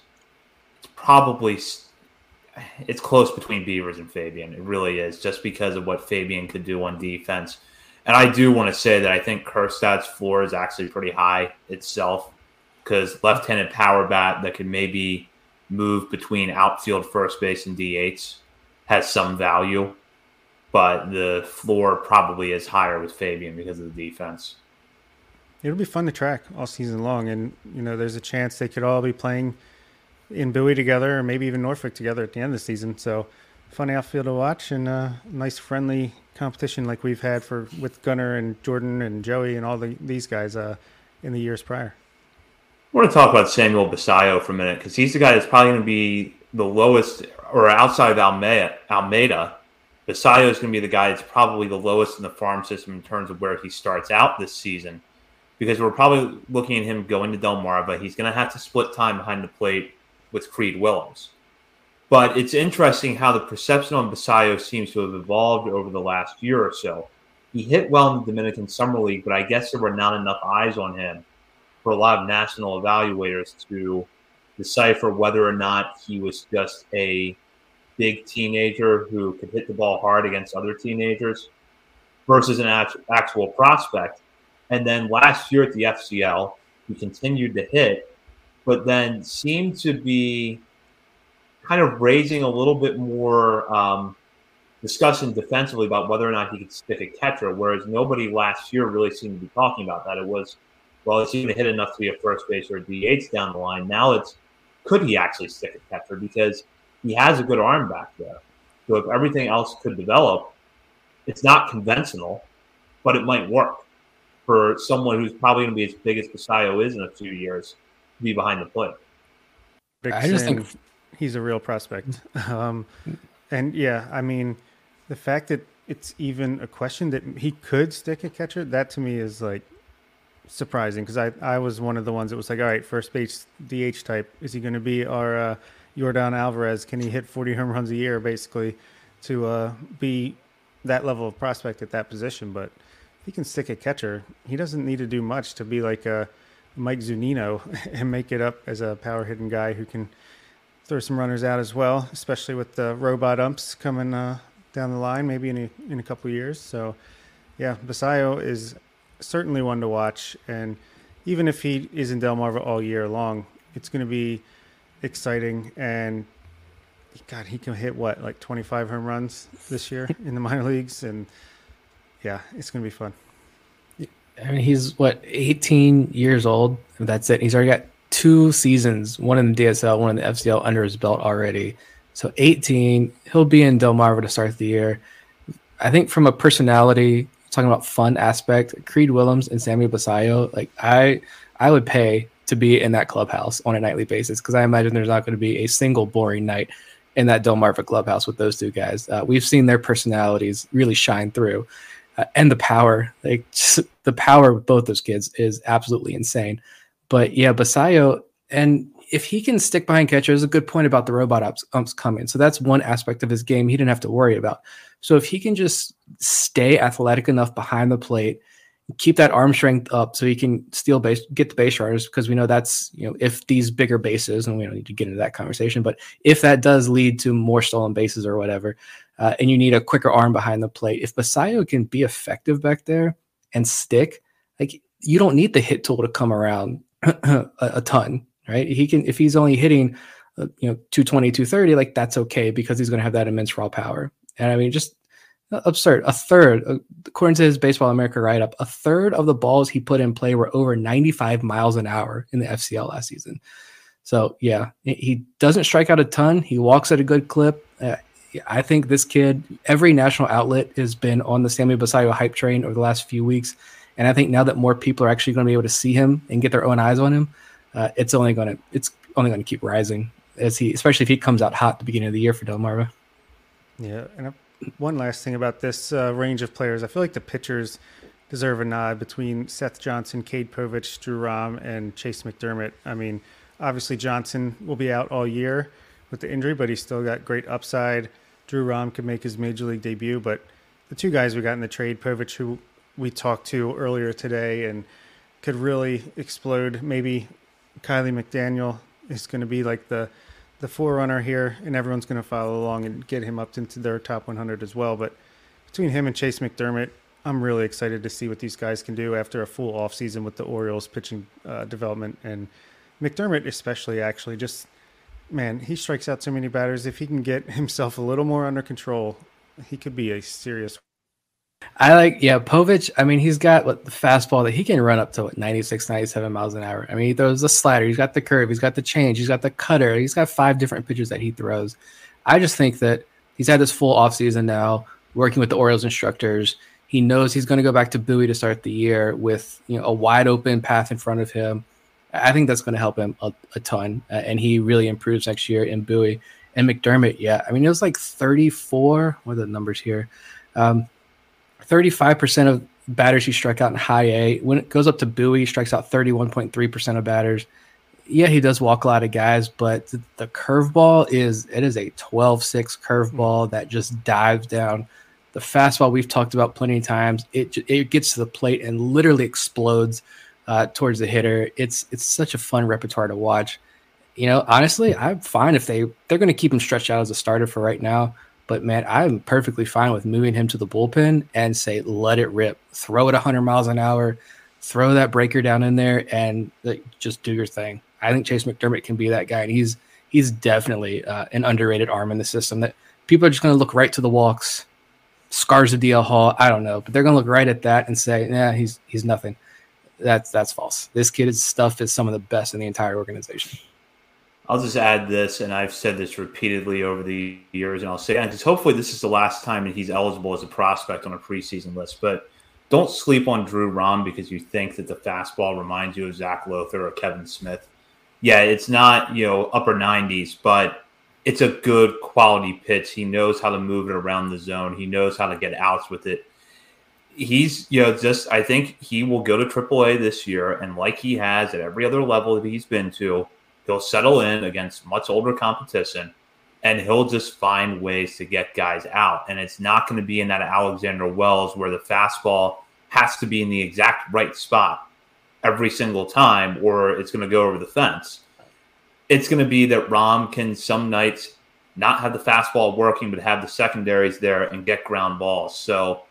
it's close between Beavers and Fabian. It really is, just because of what Fabian could do on defense. And I do want to say that I think Kjerstad's floor is actually pretty high itself because left-handed power bat that can maybe move between outfield, first base, and DH has some value. But the floor probably is higher with Fabian because of the defense. It'll be fun to track all season long. And, there's a chance they could all be playing in Bowie together or maybe even Norfolk together at the end of the season. So fun outfield to watch and a nice friendly competition like we've had with Gunnar and Jordan and Joey and all these guys in the years prior. I want to talk about Samuel Basallo for a minute because he's the guy that's probably going to be the lowest, or outside of Almeida. Basallo is going to be the guy that's probably the lowest in the farm system in terms of where he starts out this season because we're probably looking at him going to Delmarva. He's going to have to split time behind the plate with Creed Willems. But it's interesting how the perception on Basallo seems to have evolved over the last year or so. He hit well in the Dominican Summer League, but I guess there were not enough eyes on him for a lot of national evaluators to decipher whether or not he was just a big teenager who could hit the ball hard against other teenagers versus an actual prospect. And then last year at the FCL, he continued to hit, but then seemed to be kind of raising a little bit more discussion defensively about whether or not he could stick a catcher, whereas nobody last year really seemed to be talking about that. It was, well, is he going to hit enough to be a first base or a DH down the line? Now it's, could he actually stick a catcher? Because he has a good arm back there. So if everything else could develop, it's not conventional, but it might work for someone who's probably going to be as big as Basallo is in a few years to be behind the plate. I just think he's a real prospect. And yeah, I mean, the fact that it's even a question that he could stick a catcher, that to me is like surprising because I was one of the ones that was like, all right, first base DH type. Is he going to be our Yordan Alvarez? Can he hit 40 home runs a year basically to be that level of prospect at that position? But if he can stick a catcher, he doesn't need to do much to be like a Mike Zunino and make it up as a power hitting guy who can throw some runners out as well, especially with the robot umps coming down the line, maybe in a couple of years. So Yeah, Basayo is certainly one to watch, and even if he is in Delmarva all year long, it's going to be exciting. And God, he can hit what, like 25 home runs this year in the minor leagues, and yeah, it's going to be fun. I mean, he's 18 years old. That's it. He's already got 2 seasons, one in the DSL, one in the FCL under his belt already. So 18, he'll be in Delmarva to start the year. I think from a personality, talking about fun aspect, Creed Willems and Sammy Basayo, like I would pay to be in that clubhouse on a nightly basis, because I imagine there's not going to be a single boring night in that Delmarva clubhouse with those 2 guys. We've seen their personalities really shine through. And the power, the power of both those kids is absolutely insane. But yeah, Basayo, and if he can stick behind catcher, there's a good point about the robot umps coming. So that's one aspect of his game he didn't have to worry about. So if he can just stay athletic enough behind the plate, keep that arm strength up so he can steal base, get the base runners, because we know that's, if these bigger bases, and we don't need to get into that conversation, but if that does lead to more stolen bases or whatever, and you need a quicker arm behind the plate, if Basayo can be effective back there and stick, like, you don't need the hit tool to come around a ton, right? He can, if he's only hitting, 220, 230, like, that's okay, because he's going to have that immense raw power. And I mean, just absurd. A third, according to his Baseball America write-up, a third of the balls he put in play were over 95 miles an hour in the FCL last season. So yeah, he doesn't strike out a ton. He walks at a good clip. I think this kid, every national outlet has been on the Sammy Basayo hype train over the last few weeks. And I think now that more people are actually going to be able to see him and get their own eyes on him, it's only going to keep rising, especially if he comes out hot at the beginning of the year for Delmarva. Yeah, and one last thing about this range of players, I feel like the pitchers deserve a nod between Seth Johnson, Cade Povich, Drew Rom, and Chase McDermott. I mean, obviously Johnson will be out all year with the injury, but he's still got great upside. Drew Rom could make his major league debut, but the 2 guys we got in the trade, Povich, who we talked to earlier today and could really explode. Maybe Kylie McDaniel is going to be like the forerunner here, and everyone's going to follow along and get him up into their top 100 as well. But between him and Chase McDermott, I'm really excited to see what these guys can do after a full offseason with the Orioles pitching development. And McDermott especially, actually, just, man, he strikes out so many batters. If he can get himself a little more under control, he could be a serious. Povich, I mean, he's got the fastball that he can run up to 96, 97 miles an hour. I mean, he throws the slider, he's got the curve, he's got the change, he's got the cutter, he's got 5 different pitches that he throws. I just think that he's had this full offseason now, working with the Orioles instructors. He knows he's going to go back to Bowie to start the year with a wide open path in front of him. I think that's going to help him a ton, and he really improves next year in Bowie. And McDermott, yeah, I mean, it was like 34. What are the numbers here? 35% of batters he struck out in high A. When it goes up to Bowie, he strikes out 31.3% of batters. Yeah, he does walk a lot of guys, but the curveball is a 12-6 curveball that just dives down. The fastball we've talked about plenty of times. It gets to the plate and literally explodes towards the hitter. It's such a fun repertoire to watch. Honestly, I'm fine if they're going to keep him stretched out as a starter for right now. But, man, I'm perfectly fine with moving him to the bullpen and say, let it rip. Throw it 100 miles an hour. Throw that breaker down in there and just do your thing. I think Chase McDermott can be that guy. And he's definitely an underrated arm in the system that people are just going to look right to the walks, scars of DL Hall. I don't know. But they're going to look right at that and say, nah, he's nothing. That's false. This kid's stuff is some of the best in the entire organization. I'll just add this, and I've said this repeatedly over the years, and I'll say it because hopefully this is the last time that he's eligible as a prospect on a preseason list. But don't sleep on Drew Rom because you think that the fastball reminds you of Zach Lothar or Kevin Smith. Yeah, it's not, upper 90s, but it's a good quality pitch. He knows how to move it around the zone. He knows how to get outs with it. He's, I think he will go to AAA this year, and like he has at every other level that he's been to, he'll settle in against much older competition, and he'll just find ways to get guys out. And it's not going to be in that Alexander Wells where the fastball has to be in the exact right spot every single time, or it's going to go over the fence. It's going to be that Rom can some nights not have the fastball working, but have the secondaries there and get ground balls. So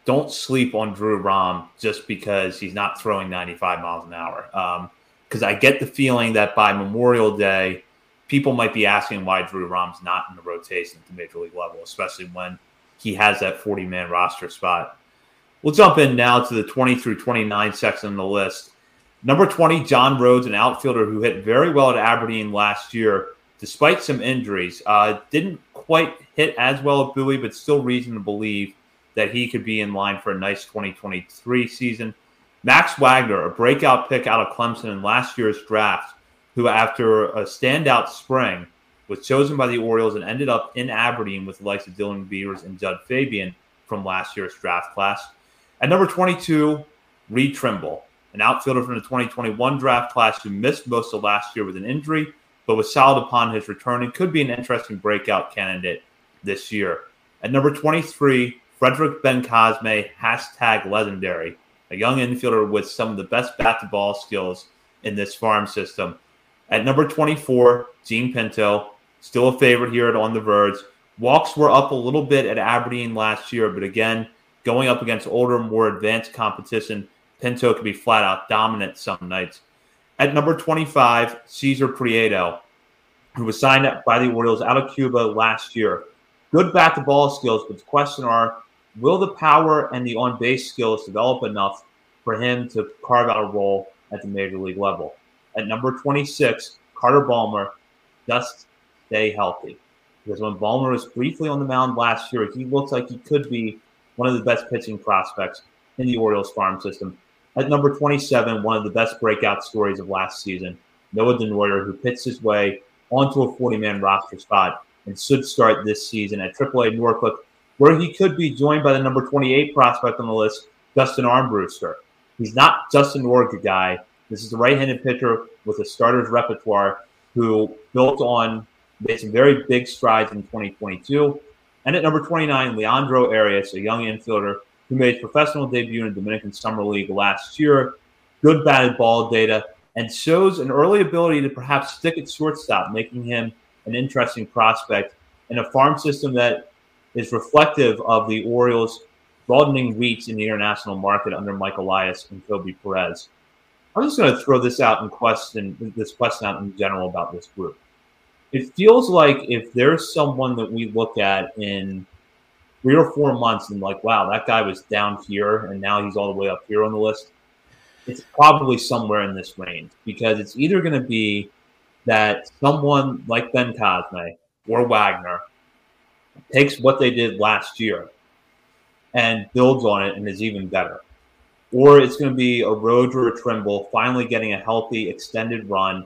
don't sleep on Drew Rom just because he's not throwing 95 miles an hour. Because I get the feeling that by Memorial Day, people might be asking why Drew Rom's not in the rotation at the major league level, especially when he has that 40-man roster spot. We'll jump in now to the 20 through 29 section on the list. Number 20, John Rhodes, an outfielder who hit very well at Aberdeen last year, despite some injuries. Didn't quite hit as well at Bowie, but still reason to believe that he could be in line for a nice 2023 season. Max Wagner, a breakout pick out of Clemson in last year's draft, who after a standout spring was chosen by the Orioles and ended up in Aberdeen with the likes of Dylan Beavers and Judd Fabian from last year's draft class. At number 22, Reed Trimble, an outfielder from the 2021 draft class who missed most of last year with an injury, but was solid upon his return and could be an interesting breakout candidate this year. At number 23, Frederick Bencosme, #legendary, a young infielder with some of the best bat-to-ball skills in this farm system. At number 24, Gene Pinto, still a favorite here at On the Verge. Walks were up a little bit at Aberdeen last year, but again, going up against older, more advanced competition, Pinto could be flat-out dominant some nights. At number 25, Cesar Prieto, who was signed up by the Orioles out of Cuba last year. Good bat-to-ball skills, but the question are, will the power and the on-base skills develop enough for him to carve out a role at the major league level? At number 26, Carter Balmer, just stay healthy. Because when Balmer was briefly on the mound last year, he looks like he could be one of the best pitching prospects in the Orioles farm system. At number 27, one of the best breakout stories of last season, Noah Denoyer, who pitched his way onto a 40-man roster spot and should start this season at AAA Norfolk, where he could be joined by the number 28 prospect on the list, Justin Armbruster. He's not just an Oregon guy. This is a right-handed pitcher with a starter's repertoire who made some very big strides in 2022. And at number 29, Leandro Arias, a young infielder who made his professional debut in the Dominican Summer League last year, good batted ball data, and shows an early ability to perhaps stick at shortstop, making him an interesting prospect in a farm system that is reflective of the Orioles' broadening reach in the international market under Mike Elias and Kobe Perez. I'm just going to throw this question out in general about this group. It feels like if there's someone that we look at in 3 or 4 months and like, wow, that guy was down here and now he's all the way up here on the list, it's probably somewhere in this range, because it's either going to be that someone like Bencosme or Wagner takes what they did last year and builds on it and is even better. Or it's going to be a Rhodes or a Trimble finally getting a healthy, extended run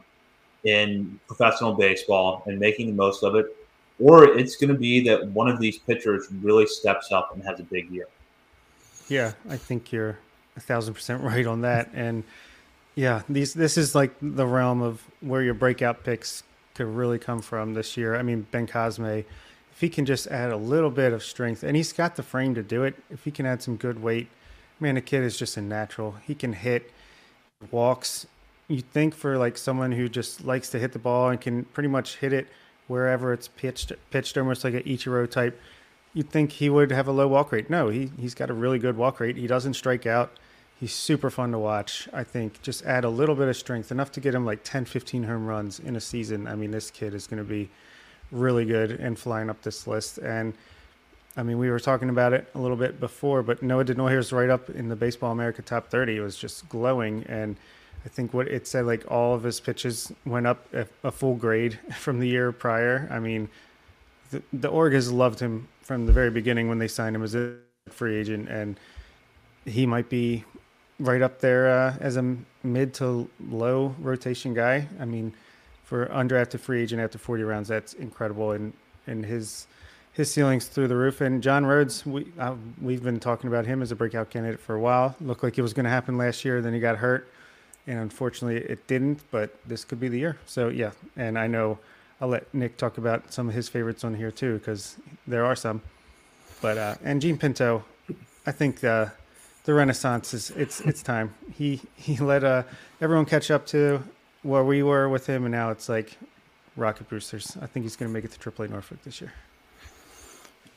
in professional baseball and making the most of it. Or it's going to be that one of these pitchers really steps up and has a big year. Yeah, I think you're 1,000% right on that. And yeah, this is like the realm of where your breakout picks could really come from this year. I mean, Bencosme, if he can just add a little bit of strength, and he's got the frame to do it, if he can add some good weight, man, the kid is just a natural. He can hit, walks. You think for like someone who just likes to hit the ball and can pretty much hit it wherever it's pitched almost like an Ichiro type, you'd think he would have a low walk rate. No, he's got a really good walk rate. He doesn't strike out. He's super fun to watch. I think just add a little bit of strength, enough to get him like 10, 15 home runs in a season. I mean, this kid is going to be really good and flying up this list. And I mean, we were talking about it a little bit before, but Noah Denoyer's right up in the Baseball America top 30. It was just glowing. And I think what it said, like all of his pitches went up a full grade from the year prior. I mean, the Orgas loved him from the very beginning when they signed him as a free agent, and he might be right up there as a mid to low rotation guy. I mean, for undrafted free agent after 40 rounds, that's incredible. And his ceiling's through the roof. And John Rhodes, we've been talking about him as a breakout candidate for a while. Looked like it was going to happen last year. Then he got hurt, and unfortunately it didn't, but this could be the year. So yeah, and I know I'll let Nick talk about some of his favorites on here too, because there are some. But and Gene Pinto, I think the Renaissance it's time. He let everyone catch up to where we were with him, and now it's like Rocket Boosters. I think he's going to make it to AAA Norfolk this year.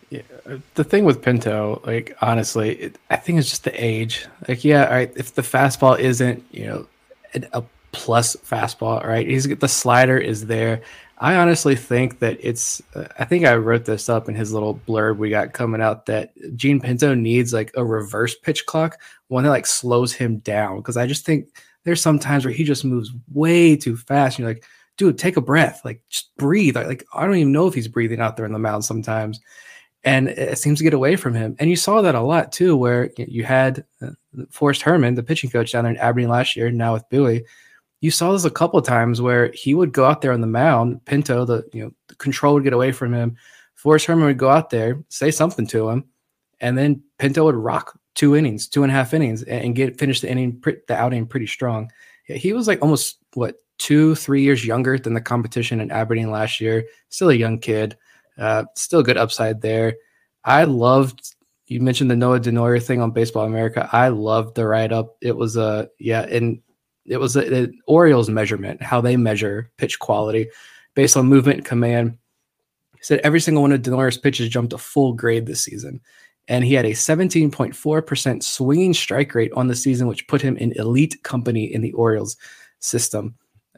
Yeah, the thing with Pinto, like honestly, I think it's just the age. Like, yeah, all right, if the fastball isn't, a plus fastball, right? The slider is there. I honestly think that it's. I think I wrote this up in his little blurb we got coming out that Gene Pinto needs like a reverse pitch clock, one that like slows him down. Because I just think there's some times where he just moves way too fast. And you're like, dude, take a breath, like just breathe. Like I don't even know if he's breathing out there in the mound sometimes. And it seems to get away from him. And you saw that a lot too, where you had Forrest Herman, the pitching coach down there in Aberdeen last year, now with Bowie. You saw this a couple of times where he would go out there on the mound. Pinto, the control would get away from him. Forrest Herman would go out there, say something to him, and then Pinto would rock 2.5 innings, and finish the outing pretty strong. Yeah, he was like almost 2-3 years younger than the competition in Aberdeen last year. Still a young kid. Still good upside there. You mentioned the Noah Denoyer thing on Baseball America. I loved the write-up. It was an Orioles measurement, how they measure pitch quality based on movement and command. He said every single one of Denoyer's pitches jumped a full grade this season. And he had a 17.4% swinging strike rate on the season, which put him in elite company in the Orioles system.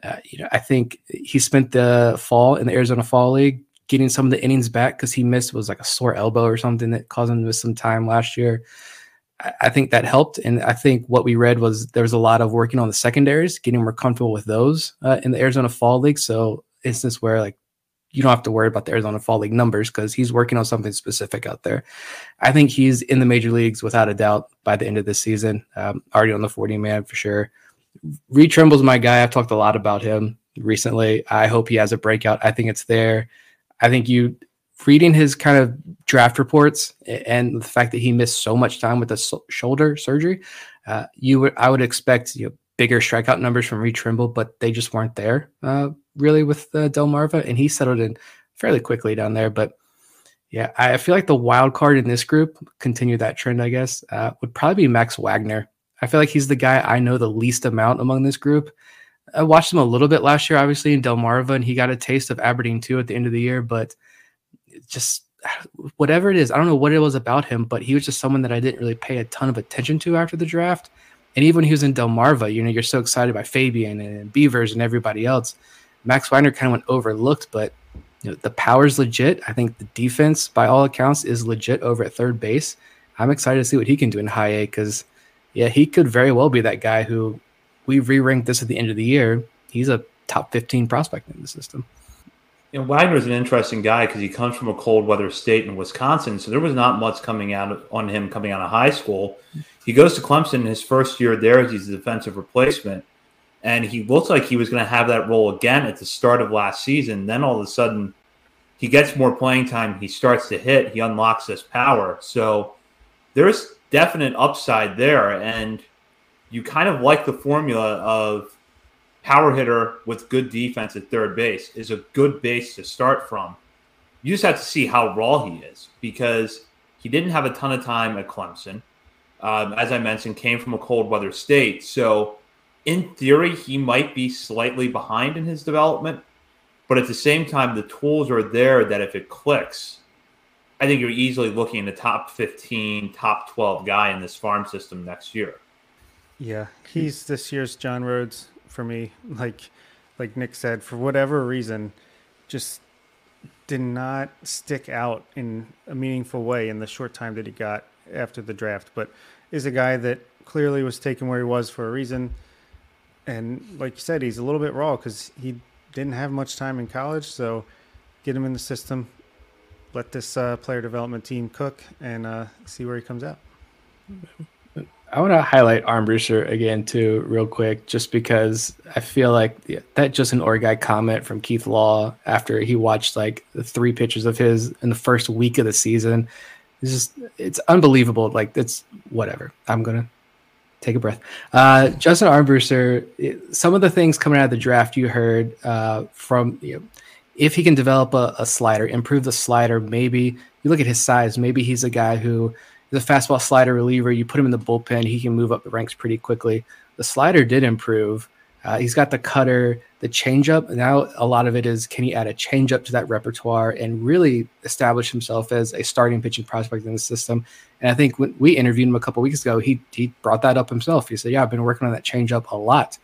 I think he spent the fall in the Arizona Fall League getting some of the innings back because he missed was like a sore elbow or something that caused him to miss some time last year. I think that helped. And I think what we read was there was a lot of working on the secondaries, getting more comfortable with those in the Arizona Fall League. So instance where like you don't have to worry about the Arizona Fall League numbers because he's working on something specific out there. I think he's in the major leagues without a doubt by the end of this season. Already on the 40-man for sure. Reed Trimble's my guy. I've talked a lot about him recently. I hope he has a breakout. I think it's there. I think reading his kind of draft reports and the fact that he missed so much time with the shoulder surgery, I would expect bigger strikeout numbers from Reed Trimble, but they just weren't there really with Delmarva, and he settled in fairly quickly down there. But yeah, I feel like the wild card in this group, continue that trend, I guess, would probably be Max Wagner. I feel like he's the guy I know the least amount among this group. I watched him a little bit last year, obviously, in Delmarva, and he got a taste of Aberdeen too at the end of the year, but just whatever it is, I don't know what it was about him, but he was just someone that I didn't really pay a ton of attention to after the draft. And even when he was in Delmarva, you're so excited by Fabian and Beavers and everybody else. Max Wagner kind of went overlooked, but the power's legit. I think the defense, by all accounts, is legit over at third base. I'm excited to see what he can do in high A because, yeah, he could very well be that guy who we re-ranked this at the end of the year. He's a top 15 prospect in the system. Wagner is an interesting guy because he comes from a cold weather state in Wisconsin, so there was not much coming out on him coming out of high school. He goes to Clemson his first year there as he's a defensive replacement, and he looks like he was going to have that role again at the start of last season. Then all of a sudden, he gets more playing time. He starts to hit. He unlocks this power. So there's definite upside there, and you kind of like the formula of power hitter with good defense at third base is a good base to start from. You just have to see how raw he is because he didn't have a ton of time at Clemson. As I mentioned, came from a cold weather state. So in theory, he might be slightly behind in his development. But at the same time, the tools are there that if it clicks, I think you're easily looking at the top 15, top 12 guy in this farm system next year. Yeah, he's this year's John Rhodes for me. Like Nick said, for whatever reason, just did not stick out in a meaningful way in the short time that he got after the draft, but is a guy that clearly was taken where he was for a reason. And like you said, he's a little bit raw because he didn't have much time in college. So get him in the system, let this player development team cook, and see where he comes out. I want to highlight Armbruster again too, real quick, just because I feel like that Justin Orguy comment from Keith Law after he watched like the 3 pitches of his in the first week of the season. It's unbelievable. Like, it's whatever. I'm going to take a breath. Justin Armbruster, some of the things coming out of the draft you heard from, if he can develop a slider, improve the slider, maybe you look at his size, maybe he's a guy who is a fastball slider reliever. You put him in the bullpen, he can move up the ranks pretty quickly. The slider did improve. He's got the cutter, the changeup. Now a lot of it is, can he add a changeup to that repertoire and really establish himself as a starting pitching prospect in the system? And I think when we interviewed him a couple of weeks ago, he brought that up himself. He said, yeah, I've been working on that changeup a lot.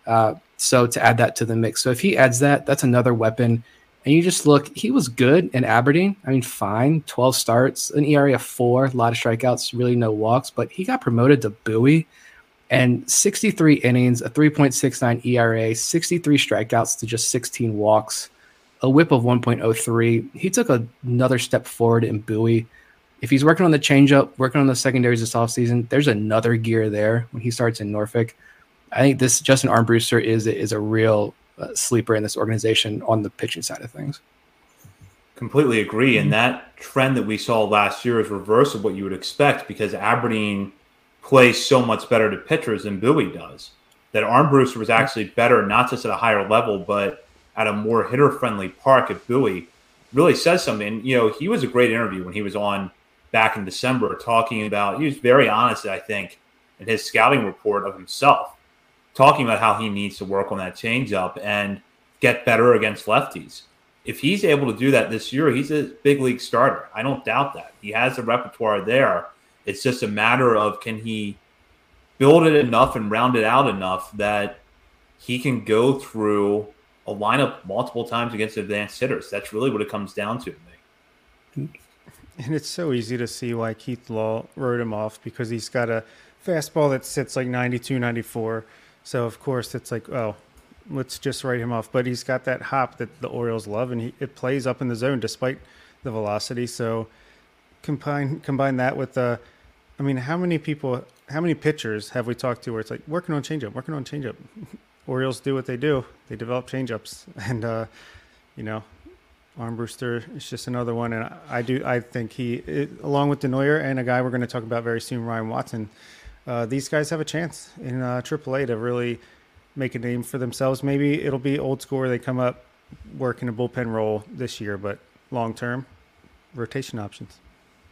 So to add that to the mix. So if he adds that, that's another weapon. And you just look, he was good in Aberdeen. I mean, fine, 12 starts, an ERA of 4, a lot of strikeouts, really no walks, but he got promoted to Bowie and 63 innings, a 3.69 ERA, 63 strikeouts to just 16 walks, a whip of 1.03. He took another step forward in Bowie. If he's working on the changeup, working on the secondaries this offseason, there's another gear there when he starts in Norfolk. I think this Justin Armbruster is a real sleeper in this organization on the pitching side of things. Completely agree. And that trend that we saw last year is reverse of what you would expect, because Aberdeen plays so much better to pitchers than Bowie does. That Armbruster was actually better, not just at a higher level, but at a more hitter-friendly park at Bowie. Really says something. You know, he was a great interview when he was on back in December, talking about, he was very honest, I think, in his scouting report of himself, talking about how he needs to work on that changeup and get better against lefties. If he's able to do that this year, he's a big league starter. I don't doubt that. He has the repertoire there. It's just a matter of, can he build it enough and round it out enough that he can go through a lineup multiple times against advanced hitters. That's really what it comes down to me. And it's so easy to see why Keith Law wrote him off, because he's got a fastball that sits like 92, 94. So, of course, it's like, oh, let's just write him off. But he's got that hop that the Orioles love, and it plays up in the zone despite the velocity. So combine that with the – I mean, how many pitchers have we talked to where it's like, working on changeup? Orioles do what they do. They develop changeups. And, Armbruster is just another one. And I think along with Denoyer and a guy we're going to talk about very soon, Ryan Watson, these guys have a chance in AAA to really make a name for themselves. Maybe it'll be old school where they come up, work in a bullpen role this year, but long-term, rotation options.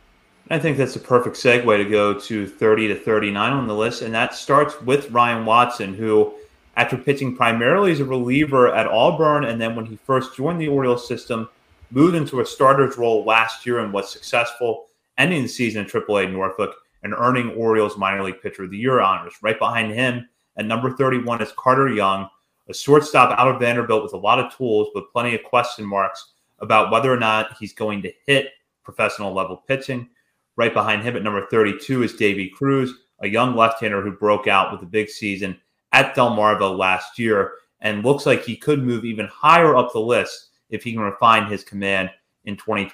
I think that's a perfect segue to go to 30 to 39 on the list, and that starts with Ryan Watson, who, after pitching primarily as a reliever at Auburn, and then when he first joined the Orioles system, moved into a starter's role last year and was successful, ending the season in AAA Norfolk and earning Orioles Minor League Pitcher of the Year honors. Right behind him at number 31 is Carter Young, a shortstop out of Vanderbilt with a lot of tools, but plenty of question marks about whether or not he's going to hit professional level pitching. Right behind him at number 32 is Davey Cruz, a young left-hander who broke out with a big season at Delmarva last year and looks like he could move even higher up the list if he can refine his command in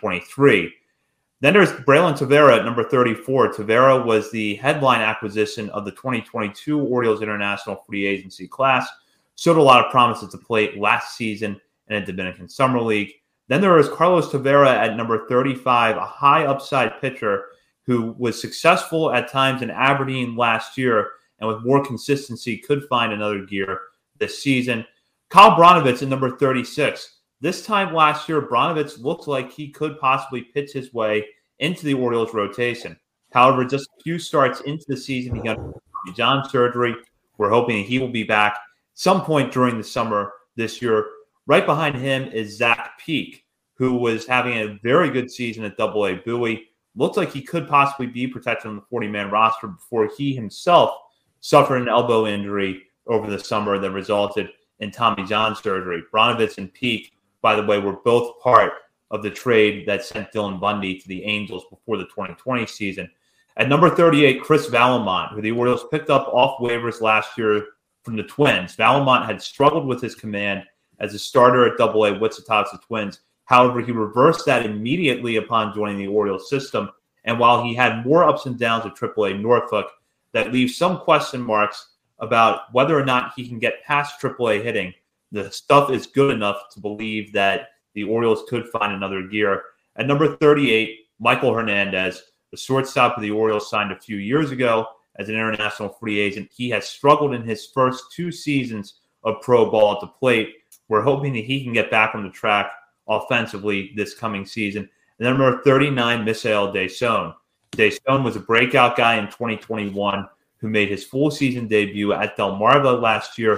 2023. Then there's Braylon Tavera at number 34. Tavera was the headline acquisition of the 2022 Orioles International Free Agency class. Showed a lot of promise at the plate last season in a Dominican Summer League. Then there is Carlos Tavera at number 35, a high upside pitcher who was successful at times in Aberdeen last year and with more consistency could find another gear this season. Kyle Brnovich at number 36. This time last year, Brnovich looked like he could possibly pitch his way into the Orioles rotation. However, just a few starts into the season, he got Tommy John surgery. We're hoping he will be back some point during the summer this year. Right behind him is Zach Peak, who was having a very good season at AA Bowie. Looked like he could possibly be protected on the 40-man roster before he himself suffered an elbow injury over the summer that resulted in Tommy John surgery. Brnovich and Peak, by the way, were both part of the trade that sent Dylan Bundy to the Angels before the 2020 season. At number 38, Chris Vallimont, who the Orioles picked up off waivers last year from the Twins. Vallimont had struggled with his command as a starter at AA Wichita the Twins. However, he reversed that immediately upon joining the Orioles system. And while he had more ups and downs at AAA Norfolk, that leaves some question marks about whether or not he can get past AAA hitting. The stuff is good enough to believe that the Orioles could find another gear. At number 38, Michael Hernandez, the shortstop of the Orioles, signed a few years ago as an international free agent. He has struggled in his first 2 seasons of pro ball at the plate. We're hoping that he can get back on the track offensively this coming season. And number 39, Misael Deson. Deson was a breakout guy in 2021 who made his full season debut at Delmarva last year.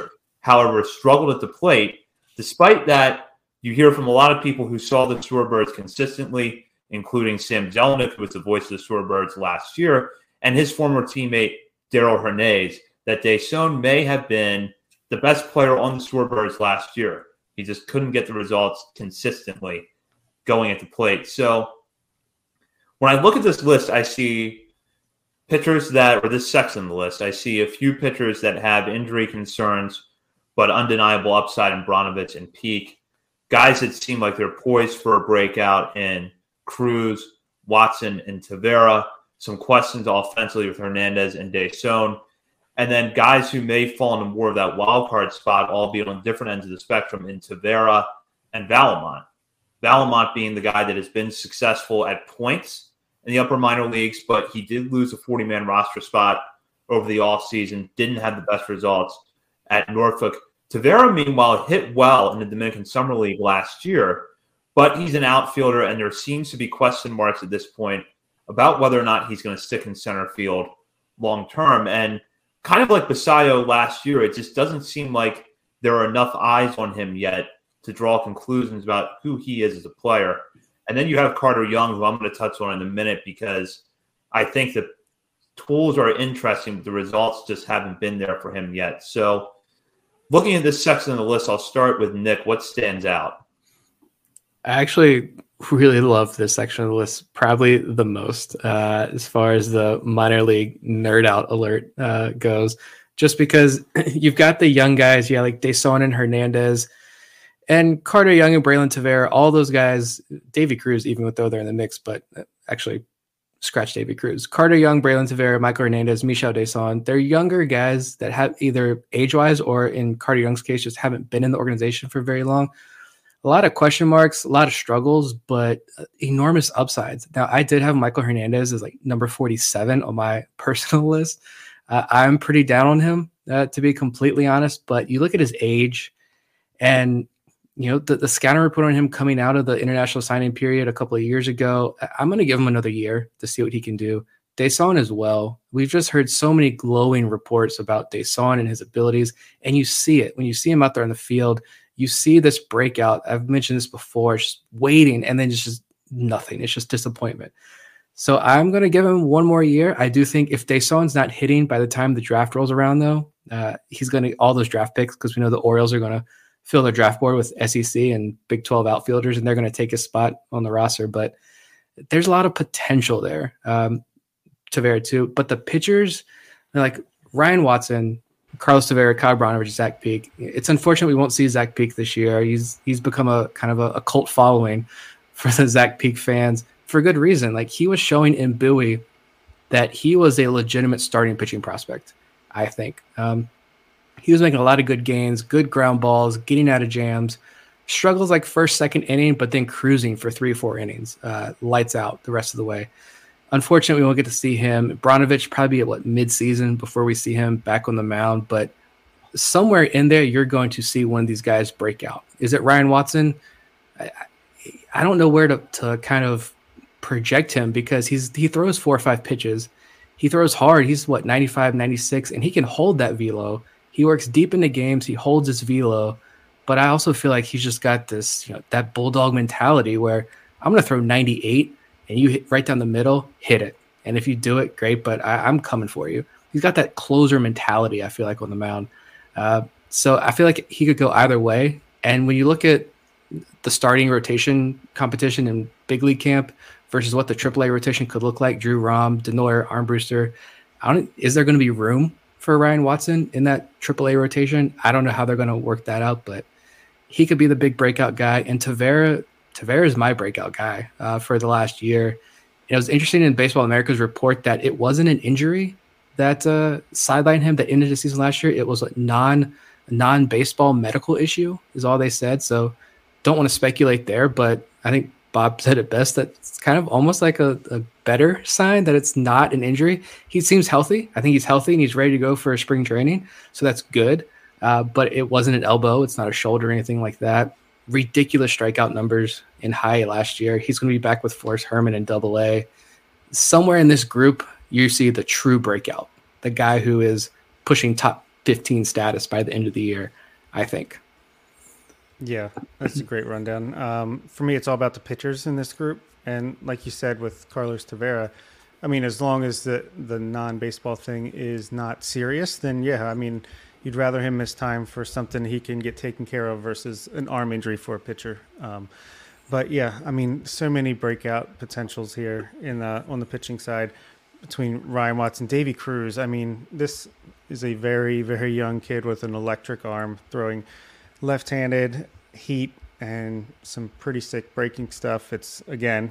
however, struggled at the plate. Despite that, you hear from a lot of people who saw the Shorebirds consistently, including Sam Jelinek, who was the voice of the Shorebirds last year, and his former teammate, Darell Hernaiz, that Desaun may have been the best player on the Shorebirds last year. He just couldn't get the results consistently going at the plate. So when I look at this list, I see pitchers or this section of the list, I see a few pitchers that have injury concerns, but undeniable upside in Branovich and Peak. Guys that seem like they're poised for a breakout in Cruz, Watson, and Tavera. Some questions offensively with Hernandez and Desaun. And then guys who may fall into more of that wild card spot, albeit on different ends of the spectrum, in Tavera and Valamont. Valamont being the guy that has been successful at points in the upper minor leagues, but he did lose a 40-man roster spot over the offseason, didn't have the best results at Norfolk. Tavera, meanwhile, hit well in the Dominican Summer League last year, but he's an outfielder, and there seems to be question marks at this point about whether or not he's going to stick in center field long term. And kind of like Basayo last year, it just doesn't seem like there are enough eyes on him yet to draw conclusions about who he is as a player. And then you have Carter Young, who I'm going to touch on in a minute, because I think the tools are interesting, but the results just haven't been there for him yet. So looking at this section of the list, I'll start with Nick. What stands out? I actually really love this section of the list, probably the most, as far as the minor league nerd out alert goes, just because you've got the young guys, like Desaun and Hernandez and Carter Young and Braylon Tavera, all those guys, Davy Cruz, even though they're in the mix, but actually scratch Davy Cruz, Carter Young, Braylon Tavera, Michael Hernandez, Michel Desaun. They're younger guys that have either age-wise or in Carter Young's case, just haven't been in the organization for very long. A lot of question marks, a lot of struggles, but enormous upsides. Now, I did have Michael Hernandez as like number 47 on my personal list. I'm pretty down on him, to be completely honest, but you look at his age and, the scouting report on him coming out of the international signing period a couple of years ago, I'm going to give him another year to see what he can do. Desaun as well. We've just heard so many glowing reports about Desaun and his abilities, and you see it. When you see him out there in the field, you see this breakout. I've mentioned this before, just waiting, and then just nothing. It's just disappointment. So I'm going to give him one more year. I do think if Desaun's not hitting by the time the draft rolls around, though, he's going to all those draft picks, because we know the Orioles are going to fill their draft board with SEC and Big 12 outfielders, and they're going to take his spot on the roster. But there's a lot of potential there. Tavera too. But the pitchers, like Ryan Watson, Carlos Tavera, Kyle Branovich, Zach Peak. It's unfortunate we won't see Zach Peak this year. He's become a kind of a cult following for the Zach Peak fans for good reason. Like, he was showing in Bowie that he was a legitimate starting pitching prospect, I think. He was making a lot of good gains, good ground balls, getting out of jams, struggles like first, second inning, but then cruising for 3 or 4 innings, lights out the rest of the way. Unfortunately, we won't get to see him. Branovich probably at mid-season before we see him back on the mound, but somewhere in there, you're going to see one of these guys break out. Is it Ryan Watson? I don't know where to kind of project him, because he throws 4 or 5 pitches. He throws hard. He's 95, 96, and he can hold that velo. He works deep into games. He holds his velo, but I also feel like he's just got this, that bulldog mentality where I'm going to throw 98 and you hit right down the middle, hit it. And if you do it, great, but I'm coming for you. He's got that closer mentality, I feel like, on the mound. So I feel like he could go either way. And when you look at the starting rotation competition in big league camp versus what the AAA rotation could look like, Drew Rom, Denoyer, Armbruster, is there going to be room for Ryan Watson in that AAA rotation? I don't know how they're going to work that out, but he could be the big breakout guy. And Tavera is my breakout guy for the last year. It was interesting in Baseball America's report that it wasn't an injury that sidelined him that ended the season last year. It was a non-baseball medical issue is all they said. So don't want to speculate there, but I think Bob said it best, that it's kind of almost like a better sign that it's not an injury. He seems healthy. I think he's healthy and he's ready to go for spring training. So that's good. But it wasn't an elbow. It's not a shoulder or anything like that. Ridiculous strikeout numbers in high last year. He's going to be back with Forrest Herman in AA. Somewhere in this group, you see the true breakout, the guy who is pushing top 15 status by the end of the year. I think. Yeah, that's a great rundown. For me, it's all about the pitchers in this group. And like you said with Carlos Tavera, I mean, as long as the non-baseball thing is not serious, then yeah, I mean, you'd rather him miss time for something he can get taken care of versus an arm injury for a pitcher. But yeah, I mean, so many breakout potentials here on the pitching side between Ryan Watson, Davey Cruz. I mean, this is a very, very young kid with an electric arm throwing left-handed heat and some pretty sick breaking stuff. It's, again,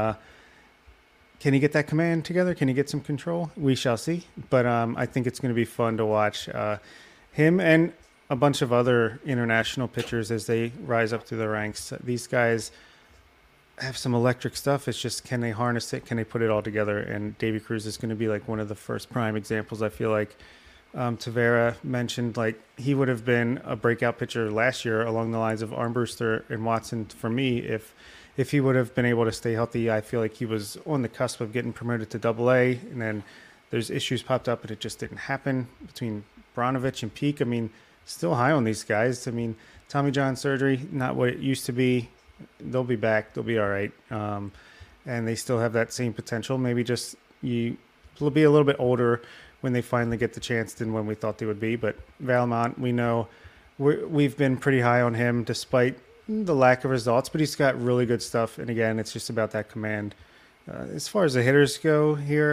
can he get that command together? Can he get some control? We shall see. But I think it's going to be fun to watch him and a bunch of other international pitchers as they rise up through the ranks. These guys have some electric stuff. It's just, can they harness it? Can they put it all together? And Davey Cruz is going to be like one of the first prime examples. I feel like Tavera mentioned, like, he would have been a breakout pitcher last year along the lines of Armbruster and Watson for me. If he would have been able to stay healthy, I feel like he was on the cusp of getting promoted to Double-A, and then there's issues popped up and it just didn't happen between Branovich and Peak. I mean, still high on these guys. I mean, Tommy John surgery, not what it used to be. They'll be back. They'll be all right. And they still have that same potential. Maybe just will be a little bit older when they finally get the chance than when we thought they would be. But Valmont, we know we've been pretty high on him despite the lack of results, but he's got really good stuff. And again, it's just about that command. As far as the hitters go here,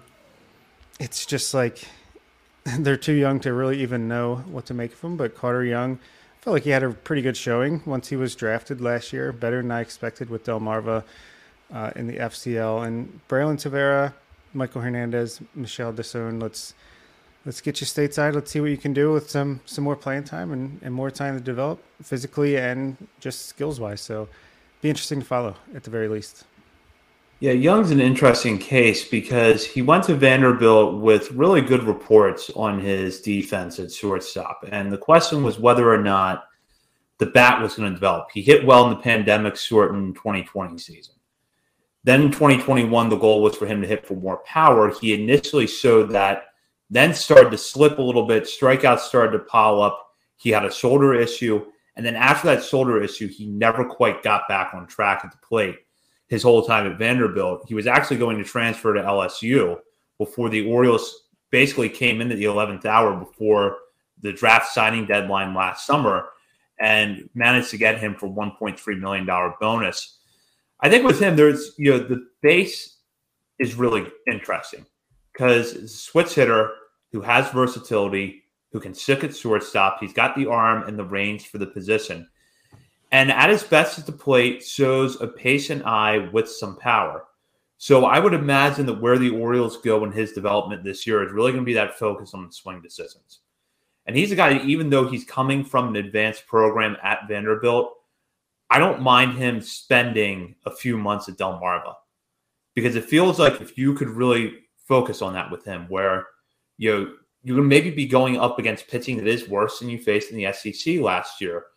it's just like they're too young to really even know what to make of them. But Carter Young, I felt like he had a pretty good showing once he was drafted last year, better than I expected with Delmarva in the FCL. And Braylon Tavera, Michael Hernandez, Michelle Desone, let's get you stateside. Let's see what you can do with some more playing time and more time to develop physically and just skills-wise. So be interesting to follow at the very least. Yeah, Young's an interesting case because he went to Vanderbilt with really good reports on his defense at shortstop. And the question was whether or not the bat was going to develop. He hit well in the pandemic-shortened 2020 season. Then in 2021, the goal was for him to hit for more power. He initially showed that, then started to slip a little bit. Strikeouts started to pile up. He had a shoulder issue. And then after that shoulder issue, he never quite got back on track at the plate his whole time at Vanderbilt. He was actually going to transfer to LSU before the Orioles basically came into the 11th hour before the draft signing deadline last summer and managed to get him for $1.3 million bonus. I think with him, there's, the base is really interesting because it's a switch hitter who has versatility, who can stick at shortstop. He's got the arm and the range for the position. And at his best at the plate, shows a patient eye with some power. So I would imagine that where the Orioles go in his development this year is really going to be that focus on swing decisions. And he's a guy, even though he's coming from an advanced program at Vanderbilt, I don't mind him spending a few months at Delmarva because it feels like if you could really focus on that with him, where you can maybe be going up against pitching that is worse than you faced in the SEC last year,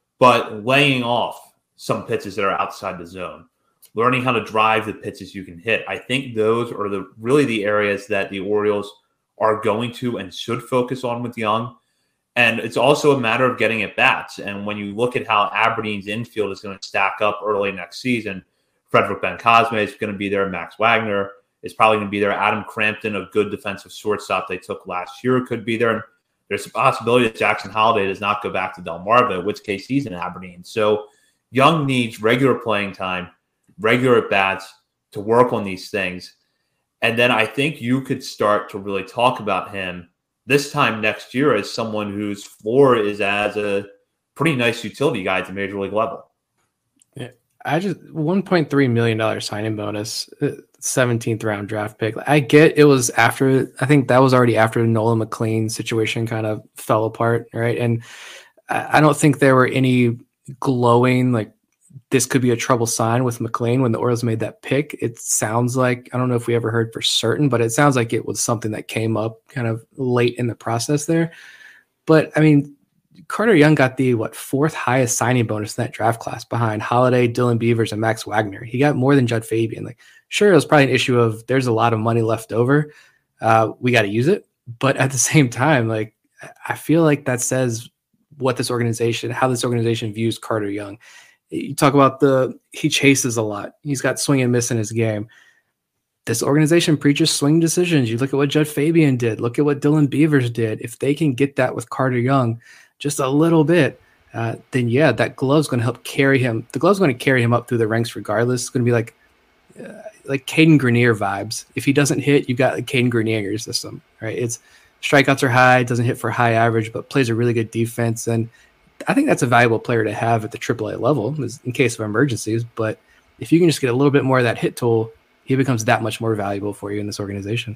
but laying off some pitches that are outside the zone, learning how to drive the pitches you can hit. I think those are really the areas that the Orioles are going to and should focus on with Young. And it's also a matter of getting at bats. And when you look at how Aberdeen's infield is going to stack up early next season, Frederick Ben-Cosme is going to be there. Max Wagner is probably going to be there. Adam Crampton, a good defensive shortstop they took last year, could be there. There's a possibility that Jackson Holliday does not go back to Delmarva, in which case he's in Aberdeen. So Young needs regular playing time, regular at-bats to work on these things. And then I think you could start to really talk about him this time next year as someone whose floor is as a pretty nice utility guy at the major league level. Yeah, $1.3 million signing bonus, 17th round draft pick. I get it was after, I think that was already after the Nolan McLean situation kind of fell apart, right? And I don't think there were any glowing, like, this could be a trouble sign with McLean when the Orioles made that pick. It sounds like, I don't know if we ever heard for certain, but it sounds like it was something that came up kind of late in the process there. But I mean, Carter Young got the fourth highest signing bonus in that draft class behind Holliday, Dylan Beavers, and Max Wagner. He got more than Judd Fabian. Like, sure, it was probably an issue of there's a lot of money left over. We got to use it. But at the same time, like, I feel like that says how this organization views Carter Young. You talk about he chases a lot. He's got swing and miss in his game. This organization preaches swing decisions. You look at what Judd Fabian did. Look at what Dylan Beavers did. If they can get that with Carter Young just a little bit, then yeah, that glove's going to help carry him. The glove's going to carry him up through the ranks regardless. It's going to be like Caden Grenier vibes. If he doesn't hit, you got Caden Grenier in your system, right? It's strikeouts are high, doesn't hit for high average, but plays a really good defense. And I think that's a valuable player to have at the AAA level in case of emergencies. But if you can just get a little bit more of that hit tool, he becomes that much more valuable for you in this organization.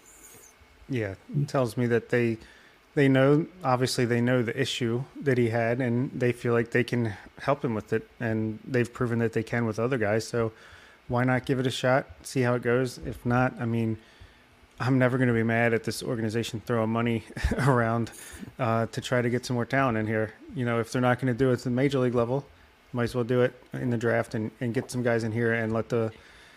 Yeah, it tells me that they know, obviously they know the issue that he had, and they feel like they can help him with it, and they've proven that they can with other guys. So why not give it a shot, see how it goes? If not, I mean, I'm never going to be mad at this organization throwing money around to try to get some more talent in here. You know, if they're not going to do it at the major league level, might as well do it in the draft and get some guys in here and let the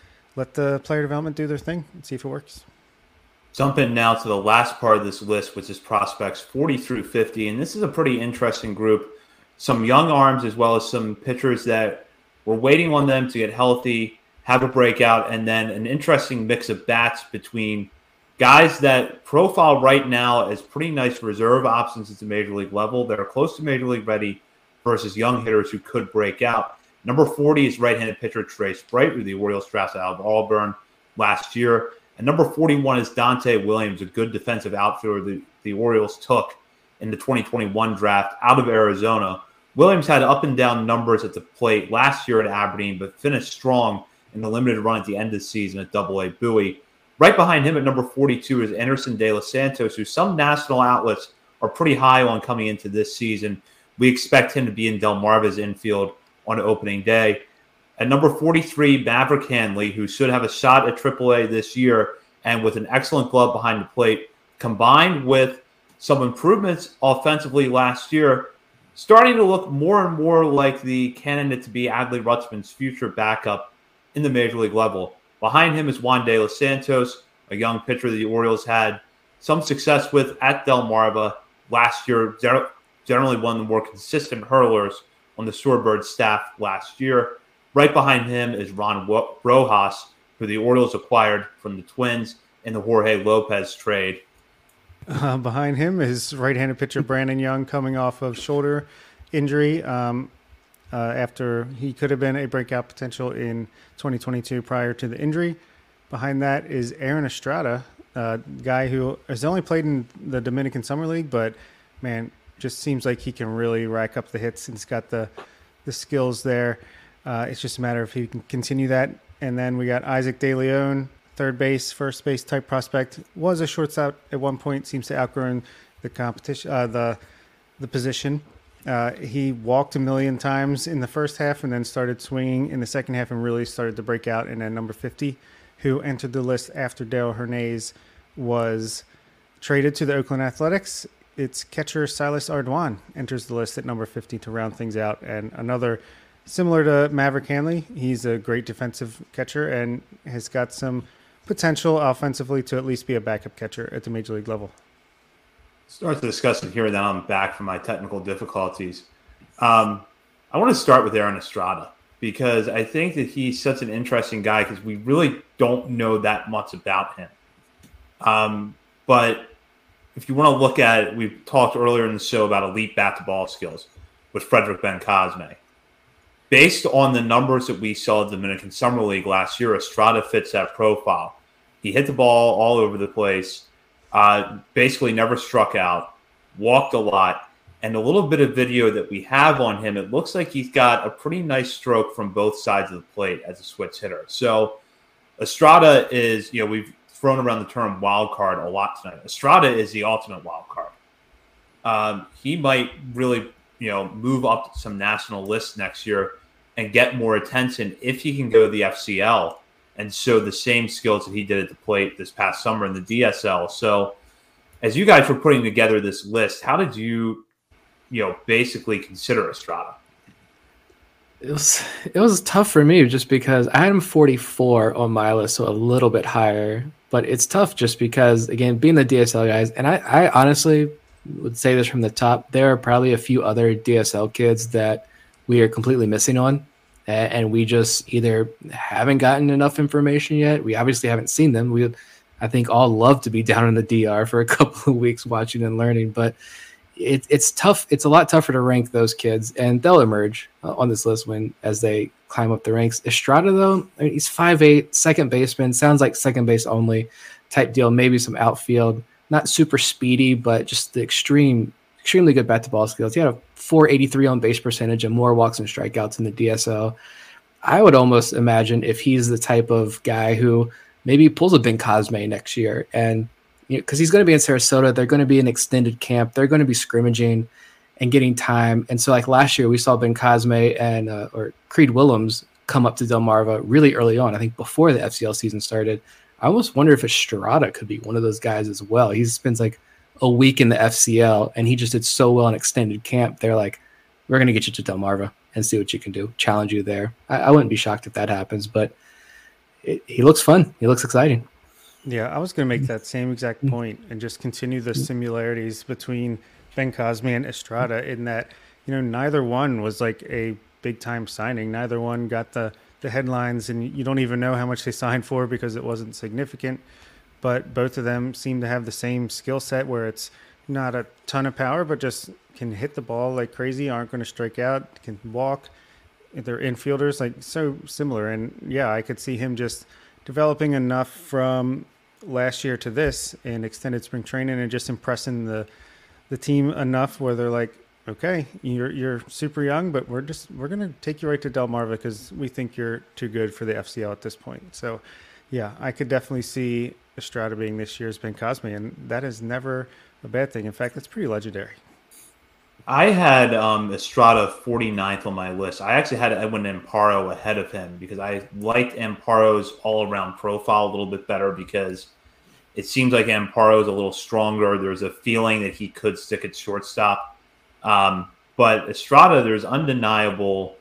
player development do their thing and see if it works. Jumping now to the last part of this list, which is prospects 40 through 50. And this is a pretty interesting group. Some young arms as well as some pitchers that we're waiting on them to get healthy, have a breakout, and then an interesting mix of bats between guys that profile right now as pretty nice reserve options at the major league level that are close to major league ready versus young hitters who could break out. Number 40 is right-handed pitcher Trey Sprite, who the Orioles drafted out of Auburn last year. And number 41 is Dante Williams, a good defensive outfielder the Orioles took in the 2021 draft out of Arizona. Williams had up and down numbers at the plate last year at Aberdeen, but finished strong in the limited run at the end of the season at Double-A Bowie. Right behind him at number 42 is Anderson De Los Santos, who some national outlets are pretty high on coming into this season. We expect him to be in Delmarva's infield on opening day. At number 43, Maverick Hanley, who should have a shot at AAA this year, and with an excellent glove behind the plate, combined with some improvements offensively last year, starting to look more and more like the candidate to be Adley Rutschman's future backup in the major league level. Behind him is Juan De Los Santos, a young pitcher the Orioles had some success with at Delmarva last year, generally one of the more consistent hurlers on the Shorebird staff last year. Right behind him is Ron Rojas, who the Orioles acquired from the Twins in the Jorge Lopez trade. Behind him is right-handed pitcher Brandon Young, coming off of shoulder injury after he could have been a breakout potential in 2022 prior to the injury. Behind that is Aaron Estrada, a guy who has only played in the Dominican Summer League, but, man, just seems like he can really rack up the hits and he's got the skills there. It's just a matter of if he can continue that. And then we got Isaac De Leon, third base, first base type prospect. Was a shortstop at one point, seems to outgrown the competition, the position. He walked a million times in the first half and then started swinging in the second half and really started to break out. And then number 50, who entered the list after Dale Hernandez was traded to the Oakland Athletics. It's catcher Silas Ardoin enters the list at number 50 to round things out. And another, similar to Maverick Hanley, he's a great defensive catcher and has got some potential offensively to at least be a backup catcher at the major league level. Start to discuss it here, then I'm back from my technical difficulties. I want to start with Aaron Estrada because I think that he's such an interesting guy because we really don't know that much about him. But if you want to look at it, we've talked earlier in the show about elite bat-to-ball skills with Frederick Bencosme. Based on the numbers that we saw at the Dominican Summer League last year, Estrada fits that profile. He hit the ball all over the place, basically never struck out, walked a lot, and a little bit of video that we have on him, it looks like he's got a pretty nice stroke from both sides of the plate as a switch hitter. So Estrada is, we've thrown around the term wild card a lot tonight. Estrada is the ultimate wild card. He might really, move up some national lists next year and get more attention if he can go to the FCL and show the same skills that he did at the plate this past summer in the DSL. So as you guys were putting together this list, how did you, basically consider Estrada? It was tough for me just because I had him 44 on my list, so a little bit higher. But it's tough just because, again, being the DSL guys, and I honestly, would say this from the top. There are probably a few other DSL kids that we are completely missing on, and we just either haven't gotten enough information yet. We obviously haven't seen them. We, I think, all love to be down in the DR for a couple of weeks watching and learning, but it's tough. It's a lot tougher to rank those kids, and they'll emerge on this list as they climb up the ranks. Estrada, though, I mean, he's 5'8", second baseman. Sounds like second base only type deal. Maybe some outfield. Not super speedy, but just the extremely good bat to ball skills. He had a 483 on base percentage and more walks and strikeouts in the DSL. I would almost imagine if he's the type of guy who maybe pulls a Ben Cosme next year, and because he's going to be in Sarasota, they're going to be in extended camp, they're going to be scrimmaging and getting time. And so, like last year, we saw Ben Cosme and or Creed Willems come up to Delmarva really early on. I think before the FCL season started. I almost wonder if Estrada could be one of those guys as well. He spends like a week in the FCL, and he just did so well in extended camp. They're like, we're going to get you to Delmarva and see what you can do, challenge you there. I wouldn't be shocked if that happens, but he looks fun. He looks exciting. Yeah, I was going to make that same exact point and just continue the similarities between Ben Cosme and Estrada in that, neither one was like a big-time signing. Neither one got the headlines, and you don't even know how much they signed for because it wasn't significant. But both of them seem to have the same skill set where it's not a ton of power, but just can hit the ball like crazy, aren't going to strike out, can walk. They're infielders, like so similar. And yeah, I could see him just developing enough from last year to this in extended spring training and just impressing the team enough where they're like, okay, you're super young, but we're going to take you right to Delmarva because we think you're too good for the FCL at this point. So, yeah, I could definitely see Estrada being this year's Ben Cosme, and that is never a bad thing. In fact, that's pretty legendary. I had Estrada 49th on my list. I actually had Edwin Amparo ahead of him because I liked Amparo's all-around profile a little bit better because it seems like Amparo is a little stronger. There's a feeling that he could stick at shortstop. But Estrada, there's undeniable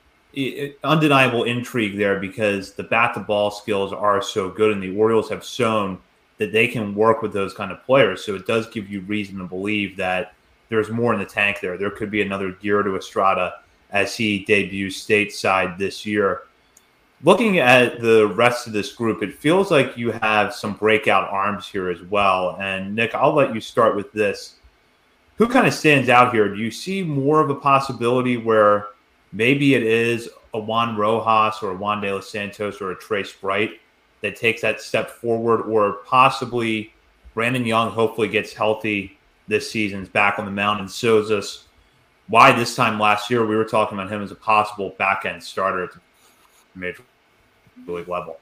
intrigue there because the bat-to-ball skills are so good, and the Orioles have shown that they can work with those kind of players. So it does give you reason to believe that there's more in the tank there. There could be another gear to Estrada as he debuts stateside this year. Looking at the rest of this group, it feels like you have some breakout arms here as well. And Nick, I'll let you start with this. Who kind of stands out here? Do you see more of a possibility where maybe it is a Juan Rojas or a Juan De Los Santos or a Trey Sprite that takes that step forward, or possibly Brandon Young hopefully gets healthy this season's back on the mound and shows us why this time last year we were talking about him as a possible back-end starter at the major league level?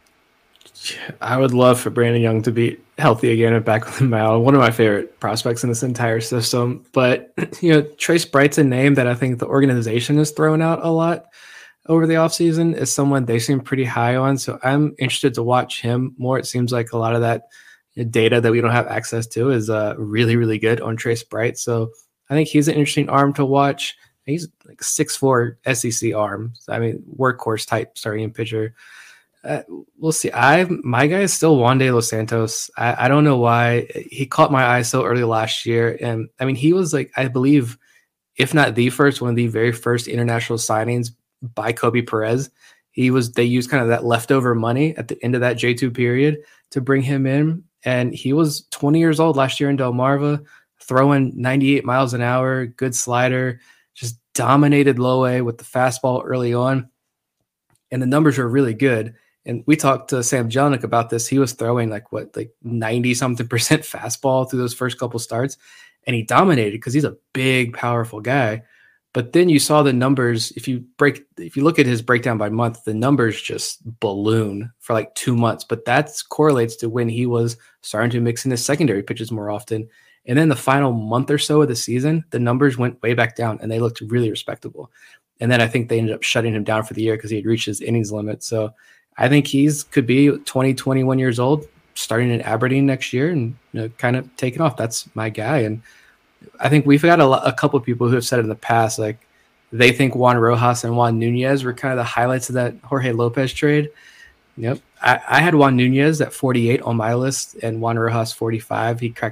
I would love for Brandon Young to be healthy again and back on the mound. One of my favorite prospects in this entire system. But, Trey Sprite's a name that I think the organization has thrown out a lot over the offseason is someone they seem pretty high on. So I'm interested to watch him more. It seems like a lot of that data that we don't have access to is really, really good on Trey Sprite. So I think he's an interesting arm to watch. He's like 6'4" SEC arm. I mean, workhorse type starting pitcher. We'll see. My guy is still Juan De Los Santos. I don't know why he caught my eye so early last year. And I mean, he was like, I believe, if not the first, one of the very first international signings by Kobe Perez. They used kind of that leftover money at the end of that J2 period to bring him in. And he was 20 years old last year in Delmarva, throwing 98 miles an hour, good slider, just dominated low A with the fastball early on. And the numbers are really good. And we talked to Sam Jelinek about this. He was throwing like 90-something% fastball through those first couple starts. And he dominated because he's a big, powerful guy. But then you saw the numbers. If you look at his breakdown by month, the numbers just balloon for like 2 months. But that correlates to when he was starting to mix in his secondary pitches more often. And then the final month or so of the season, the numbers went way back down and they looked really respectable. And then I think they ended up shutting him down for the year because he had reached his innings limit. So I think could be 20, 21 years old, starting in Aberdeen next year and kind of taking off. That's my guy. And I think we've got a couple of people who have said in the past, like they think Juan Rojas and Juan Nunez were kind of the highlights of that Jorge Lopez trade. Yep. I had Juan Nunez at 48 on my list and Juan Rojas 45. He cracked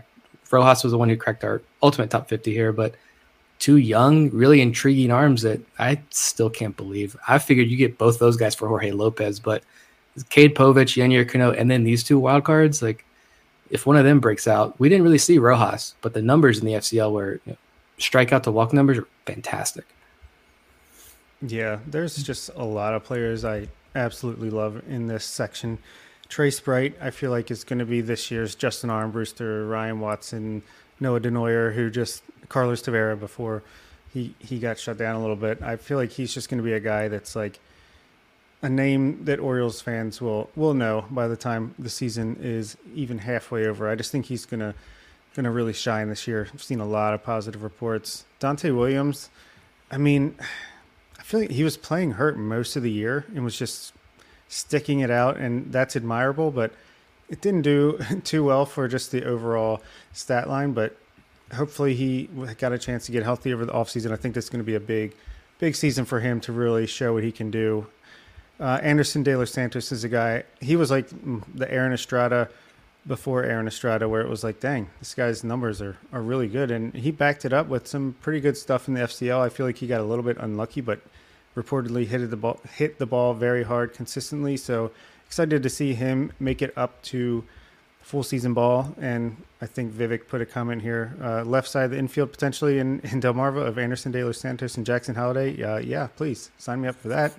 Rojas was the one who cracked our ultimate top 50 here, but two young, really intriguing arms that I still can't believe. I figured you get both those guys for Jorge Lopez, but Cade Povich, Yennier Cano, and then these two wild cards, like if one of them breaks out, we didn't really see Rojas, but the numbers in the FCL were strikeout to walk numbers are fantastic. Yeah, there's just a lot of players I absolutely love in this section. Trey Sprite, I feel like is going to be this year's Justin Armbruster, Ryan Watson, Noah Denoyer, who just Carlos Tavera before he got shut down a little bit. I feel like he's just going to be a guy that's like a name that Orioles fans will know by the time the season is even halfway over. I just think he's gonna really shine this year. I've seen a lot of positive reports. Dante Williams, I mean, I feel like he was playing hurt most of the year and was just sticking it out, and that's admirable, but it didn't do too well for just the overall stat line. But hopefully he got a chance to get healthy over the offseason. I think that's going to be a big season for him to really show what he can do. Anderson De Los Santos is a guy, he was like the Aaron Estrada before Aaron Estrada, where it was like, dang, this guy's numbers are really good. And he backed it up with some pretty good stuff in the FCL. I feel like he got a little bit unlucky, but reportedly hit the ball very hard consistently. So excited to see him make it up to full season ball. And I think Vivek put a comment here, left side of the infield potentially in Delmarva of Anderson De Los Santos and Jackson Holliday. Yeah, please sign me up for that.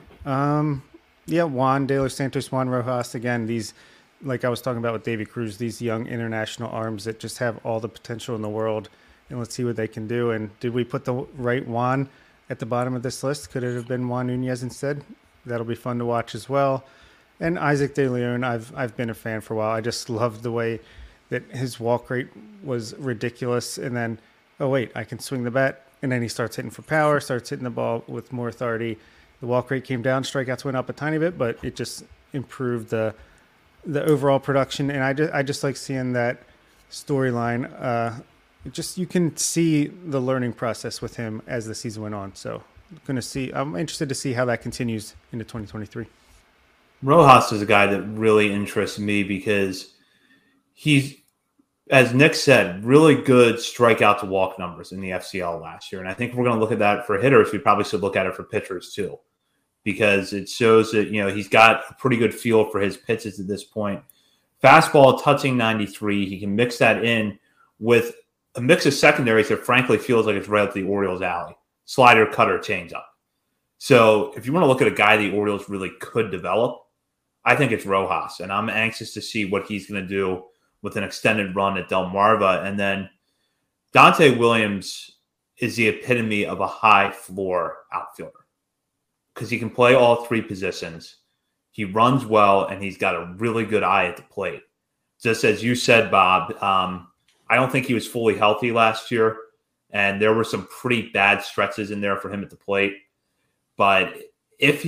Juan De Los Santos, Juan Rojas, again, these, like I was talking about with Davey Cruz, these young international arms that just have all the potential in the world, and let's see what they can do. And did we put the right Juan at the bottom of this list? Could it have been Juan Nunez instead? That'll be fun to watch as well. And Isaac De Leon, I've been a fan for a while. I just loved the way that his walk rate was ridiculous. And then, oh wait, I can swing the bat. And then he starts hitting for power, starts hitting the ball with more authority. The walk rate came down, strikeouts went up a tiny bit, but it just improved the overall production. And I just like seeing that storyline. You can see the learning process with him as the season went on. So I'm interested to see how that continues into 2023. Rojas is a guy that really interests me because he's, as Nick said, really good strikeout to walk numbers in the FCL last year. And I think if we're going to look at that for hitters, we probably should look at it for pitchers too, because it shows that, he's got a pretty good feel for his pitches at this point. Fastball touching 93. He can mix that in with a mix of secondaries that frankly feels like it's right up the Orioles' alley. Slider, cutter, changeup. So if you want to look at a guy the Orioles really could develop, I think it's Rojas. And I'm anxious to see what he's going to do with an extended run at Delmarva. And then Dante Williams is the epitome of a high floor outfielder because he can play all three positions. He runs well, and he's got a really good eye at the plate. Just as you said, Bob, I don't think he was fully healthy last year, and there were some pretty bad stretches in there for him at the plate. But if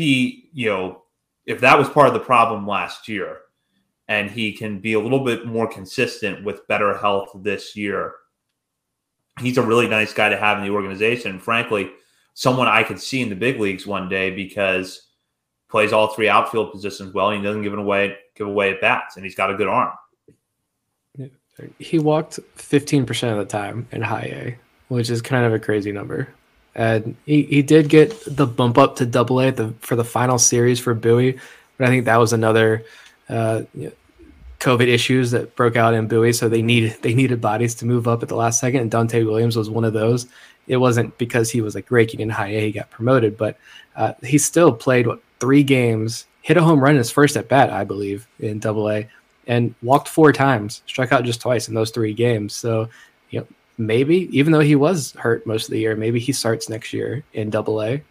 if that was part of the problem last year, and he can be a little bit more consistent with better health this year, he's a really nice guy to have in the organization. And frankly, someone I could see in the big leagues one day because plays all three outfield positions well, and he doesn't give away at bats, and he's got a good arm. He walked 15% of the time in high A, which is kind of a crazy number. And he did get the bump up to Double A for the final series for Bowie, but I think that was another COVID issues that broke out in Bowie, so they needed bodies to move up at the last second, and Dante Williams was one of those. It wasn't because he was like raking in high A he got promoted, but he still played 3 games, hit a home run in his first at bat, I believe, in Double A, and walked 4 times, struck out just twice in those 3 games. So maybe, even though he was hurt most of the year, maybe he starts next year in Double A.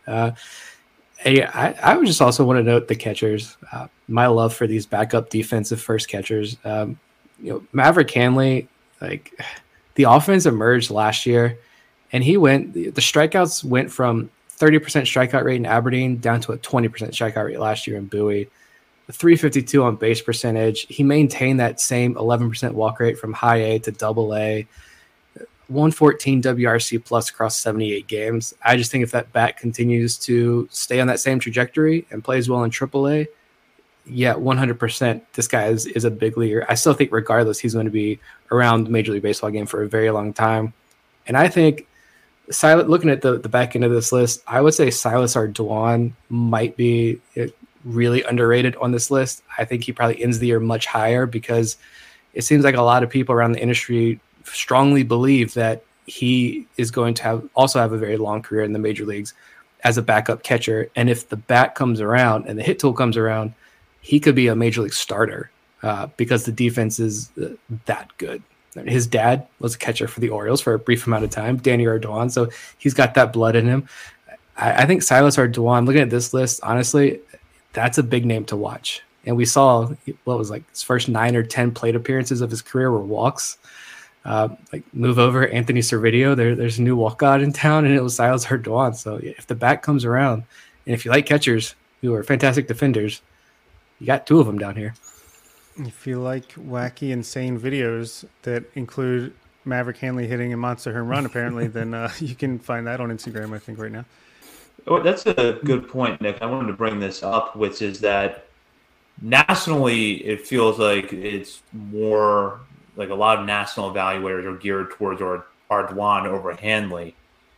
I would just also want to note the catchers. My love for these backup defensive first catchers. Maverick Hanley, like the offense emerged last year, and the strikeouts went from 30% strikeout rate in Aberdeen down to a 20% strikeout rate last year in Bowie. 352 on base percentage. He maintained that same 11% walk rate from high A to Double A. 114 WRC plus across 78 games. I just think if that bat continues to stay on that same trajectory and plays well in AAA, yeah, 100%. This guy is a big leaguer. I still think regardless, he's going to be around the Major League Baseball game for a very long time. And I think looking at the back end of this list, I would say Silas Ardoin might be really underrated on this list. I think he probably ends the year much higher because it seems like a lot of people around the industry strongly believe that he is going to also have a very long career in the major leagues as a backup catcher. And if the bat comes around and the hit tool comes around, he could be a major league starter because the defense is that good. His dad was a catcher for the Orioles for a brief amount of time, Danny Ardoin, so he's got that blood in him. I think Silas Ardoin, looking at this list, honestly, that's a big name to watch. And we saw what was like his first 9 or 10 plate appearances of his career were walks. Like move over Anthony Servideo, there's a new walk god in town, and it was Silas Ardoin. So if the bat comes around, and if you like catchers who are fantastic defenders, you got 2 of them down here. If you like wacky, insane videos that include Maverick Hanley hitting a monster home run, apparently, then you can find that on Instagram, I think, right now. Oh, that's a good point, Nick. I wanted to bring this up, which is that nationally, it feels like it's more like a lot of national evaluators are geared towards Ardoin over Hanley.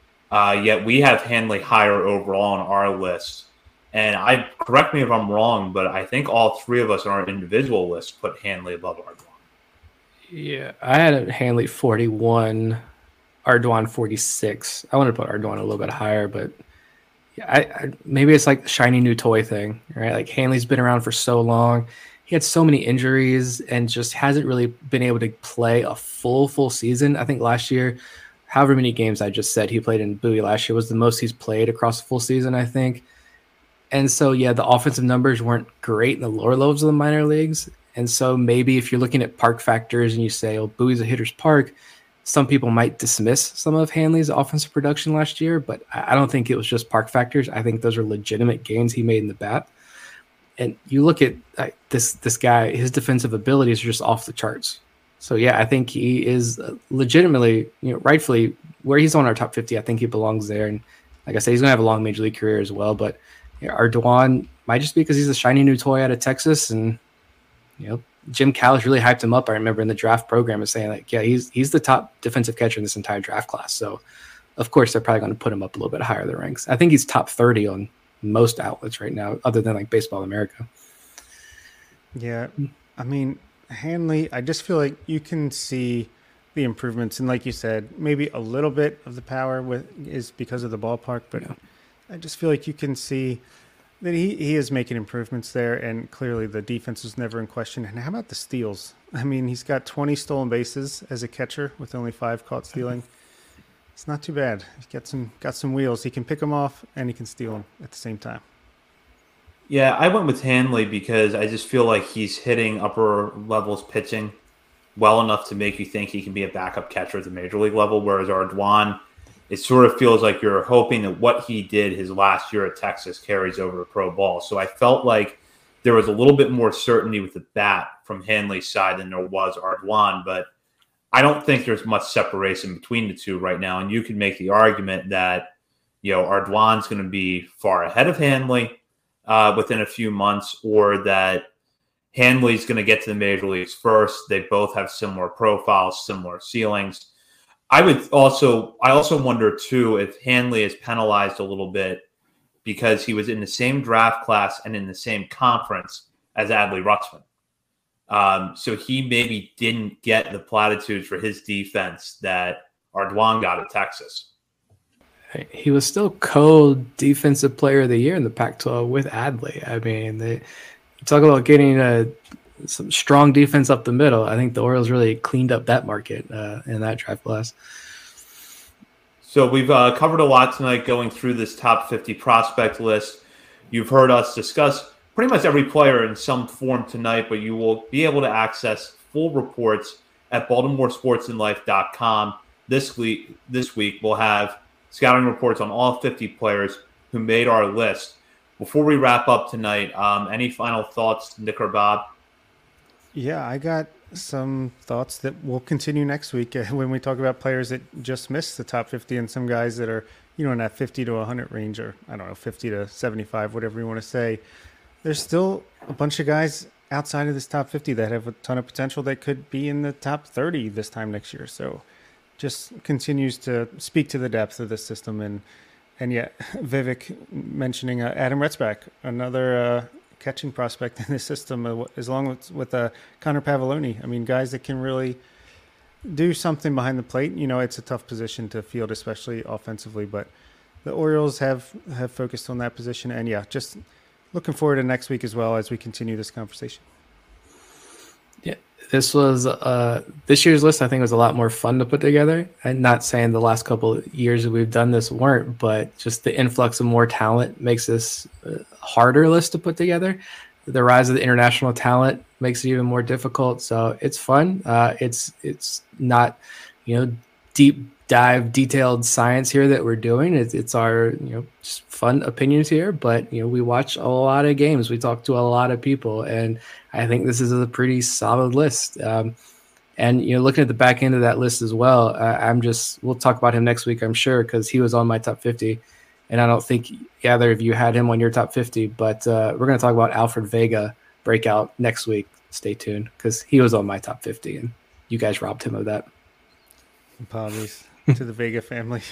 Yet we have Hanley higher overall on our list. And correct me if I'm wrong, but I think all 3 of us on our individual list put Hanley above Ardoin. Yeah, I had Hanley 41, Ardoin 46. I want to put Ardoin a little bit higher, but yeah, I maybe it's like the shiny new toy thing, right? Like Hanley's been around for so long. He had so many injuries and just hasn't really been able to play a full season. I think last year, however many games I just said he played in Bowie last year was the most he's played across a full season, I think. And so, yeah, the offensive numbers weren't great in the lower levels of the minor leagues. And so maybe if you're looking at park factors and you say, oh, Bowie's a hitter's park, some people might dismiss some of Hanley's offensive production last year, but I don't think it was just park factors. I think those are legitimate gains he made in the bat. And you look at this guy, his defensive abilities are just off the charts. So, yeah, I think he is legitimately, rightfully, where he's on our top 50, I think he belongs there. And like I said, he's going to have a long major league career as well, but Ardoin might just be because he's a shiny new toy out of Texas, and Jim Callis really hyped him up. I remember in the draft program is saying like, yeah, he's the top defensive catcher in this entire draft class. So, of course, they're probably going to put him up a little bit higher the ranks. I think he's top 30 on most outlets right now, other than like Baseball America. Yeah, I mean Hanley, I just feel like you can see the improvements, and like you said, maybe a little bit of the power is because of the ballpark, but. Yeah. I just feel like you can see that he is making improvements there, and clearly the defense was never in question. And how about the steals? I mean, he's got 20 stolen bases as a catcher with only 5 caught stealing. It's not too bad. He's got some wheels. He can pick them off and he can steal them at the same time. Yeah, I went with Hanley because I just feel like he's hitting upper levels pitching well enough to make you think he can be a backup catcher at the major league level, whereas Ardoin, it sort of feels like you're hoping that what he did his last year at Texas carries over to pro ball. So I felt like there was a little bit more certainty with the bat from Hanley's side than there was Ardoin, but I don't think there's much separation between the two right now. And you could make the argument that, Ardoin's going to be far ahead of Hanley within a few months, or that Hanley's going to get to the major leagues first. They both have similar profiles, similar ceilings. I also wonder, too, if Hanley is penalized a little bit because he was in the same draft class and in the same conference as Adley Rutschman. So he maybe didn't get the platitudes for his defense that Ardoin got at Texas. He was still co-defensive player of the year in the Pac-12 with Adley. I mean, they talk about getting some strong defense up the middle. I think the Orioles really cleaned up that market in that draft class. So we've covered a lot tonight going through this top 50 prospect list. You've heard us discuss pretty much every player in some form tonight, but you will be able to access full reports at BaltimoreSportsAndLife.com. This week we'll have scouting reports on all 50 players who made our list. Before we wrap up tonight, any final thoughts, Nick or Bob? Yeah, I got some thoughts that will continue next week when we talk about players that just missed the top 50 and some guys that are, in that 50 to 100 range, or I don't know, 50 to 75, whatever you want to say. there's still a bunch of guys outside of this top 50 that have a ton of potential that could be in the top 30 this time next year. So just continues to speak to the depth of this system. And yet Vivek mentioning Adam Retzbach, another catching prospect in this system, as long with Connor Pavoloni. I mean, guys that can really do something behind the plate. You know, it's a tough position to field, especially offensively, but the Orioles have focused on that position. And yeah, just looking forward to next week as well as we continue this conversation. Yeah, this was this year's list. I think was a lot more fun to put together. I'm not saying the last couple of years that we've done this weren't, but just the influx of more talent makes this a harder list to put together. The rise of the international talent makes it even more difficult. So it's fun. It's not, deep dive, detailed science here that we're doing. It's our, just fun opinions here. But, we watch a lot of games. We talk to a lot of people. And I think this is a pretty solid list. And, looking at the back end of that list as well, we'll talk about him next week, I'm sure, because he was on my top 50. And I don't think either of you had him on your top 50. But we're going to talk about Alfred Vega breakout next week. Stay tuned, because he was on my top 50, and you guys robbed him of that. Apologies to the Vega family.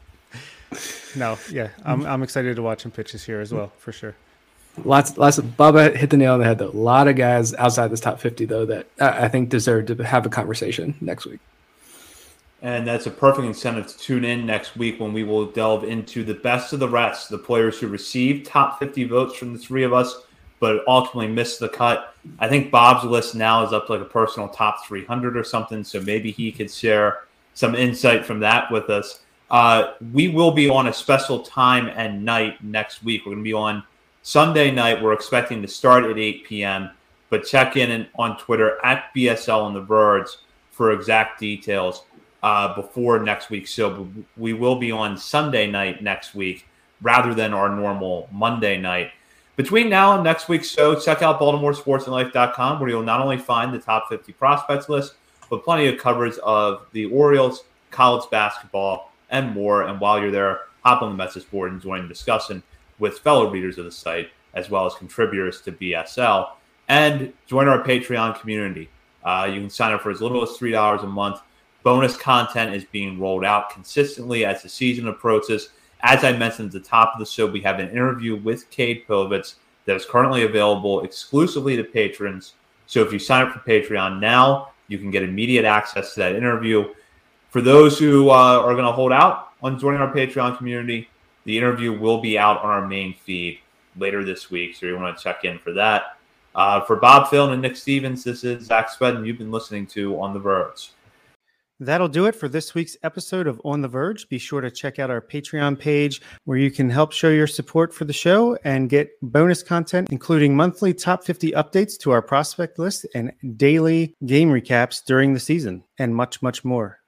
No, yeah, I'm excited to watch him pitch this year as well, for sure. Lots of Bubba hit the nail on the head, though. A lot of guys outside this top 50, though, that I think deserve to have a conversation next week. And that's a perfect incentive to tune in next week when we will delve into the best of the rest, the players who received top 50 votes from the three of us, but ultimately missed the cut. I think Bob's list now is up to like a personal top 300 or something, so maybe he could share some insight from that with us. We will be on a special time and night next week. We're going to be on Sunday night. We're expecting to start at 8 p.m., but check in on Twitter at BSL on the Verge for exact details before next week. So we will be on Sunday night next week rather than our normal Monday night. Between now and next week's show, check out BaltimoreSportsAndLife.com, where you'll not only find the top 50 prospects list, but plenty of coverage of the Orioles, college basketball, and more. And while you're there, hop on the message board and join the discussion with fellow readers of the site, as well as contributors to BSL. And join our Patreon community. You can sign up for as little as $3 a month. Bonus content is being rolled out consistently as the season approaches. As I mentioned at the top of the show, we have an interview with Cade Pilovitz that is currently available exclusively to patrons. So if you sign up for Patreon now, you can get immediate access to that interview. For those who are going to hold out on joining our Patreon community, the interview will be out on our main feed later this week. So you want to check in for that. For Bob Phil and Nick Stevens, this is Zach Spedden you've been listening to On the Verge. That'll do it for this week's episode of On the Verge. Be sure to check out our Patreon page where you can help show your support for the show and get bonus content, including monthly top 50 updates to our prospect list and daily game recaps during the season, and much, much more.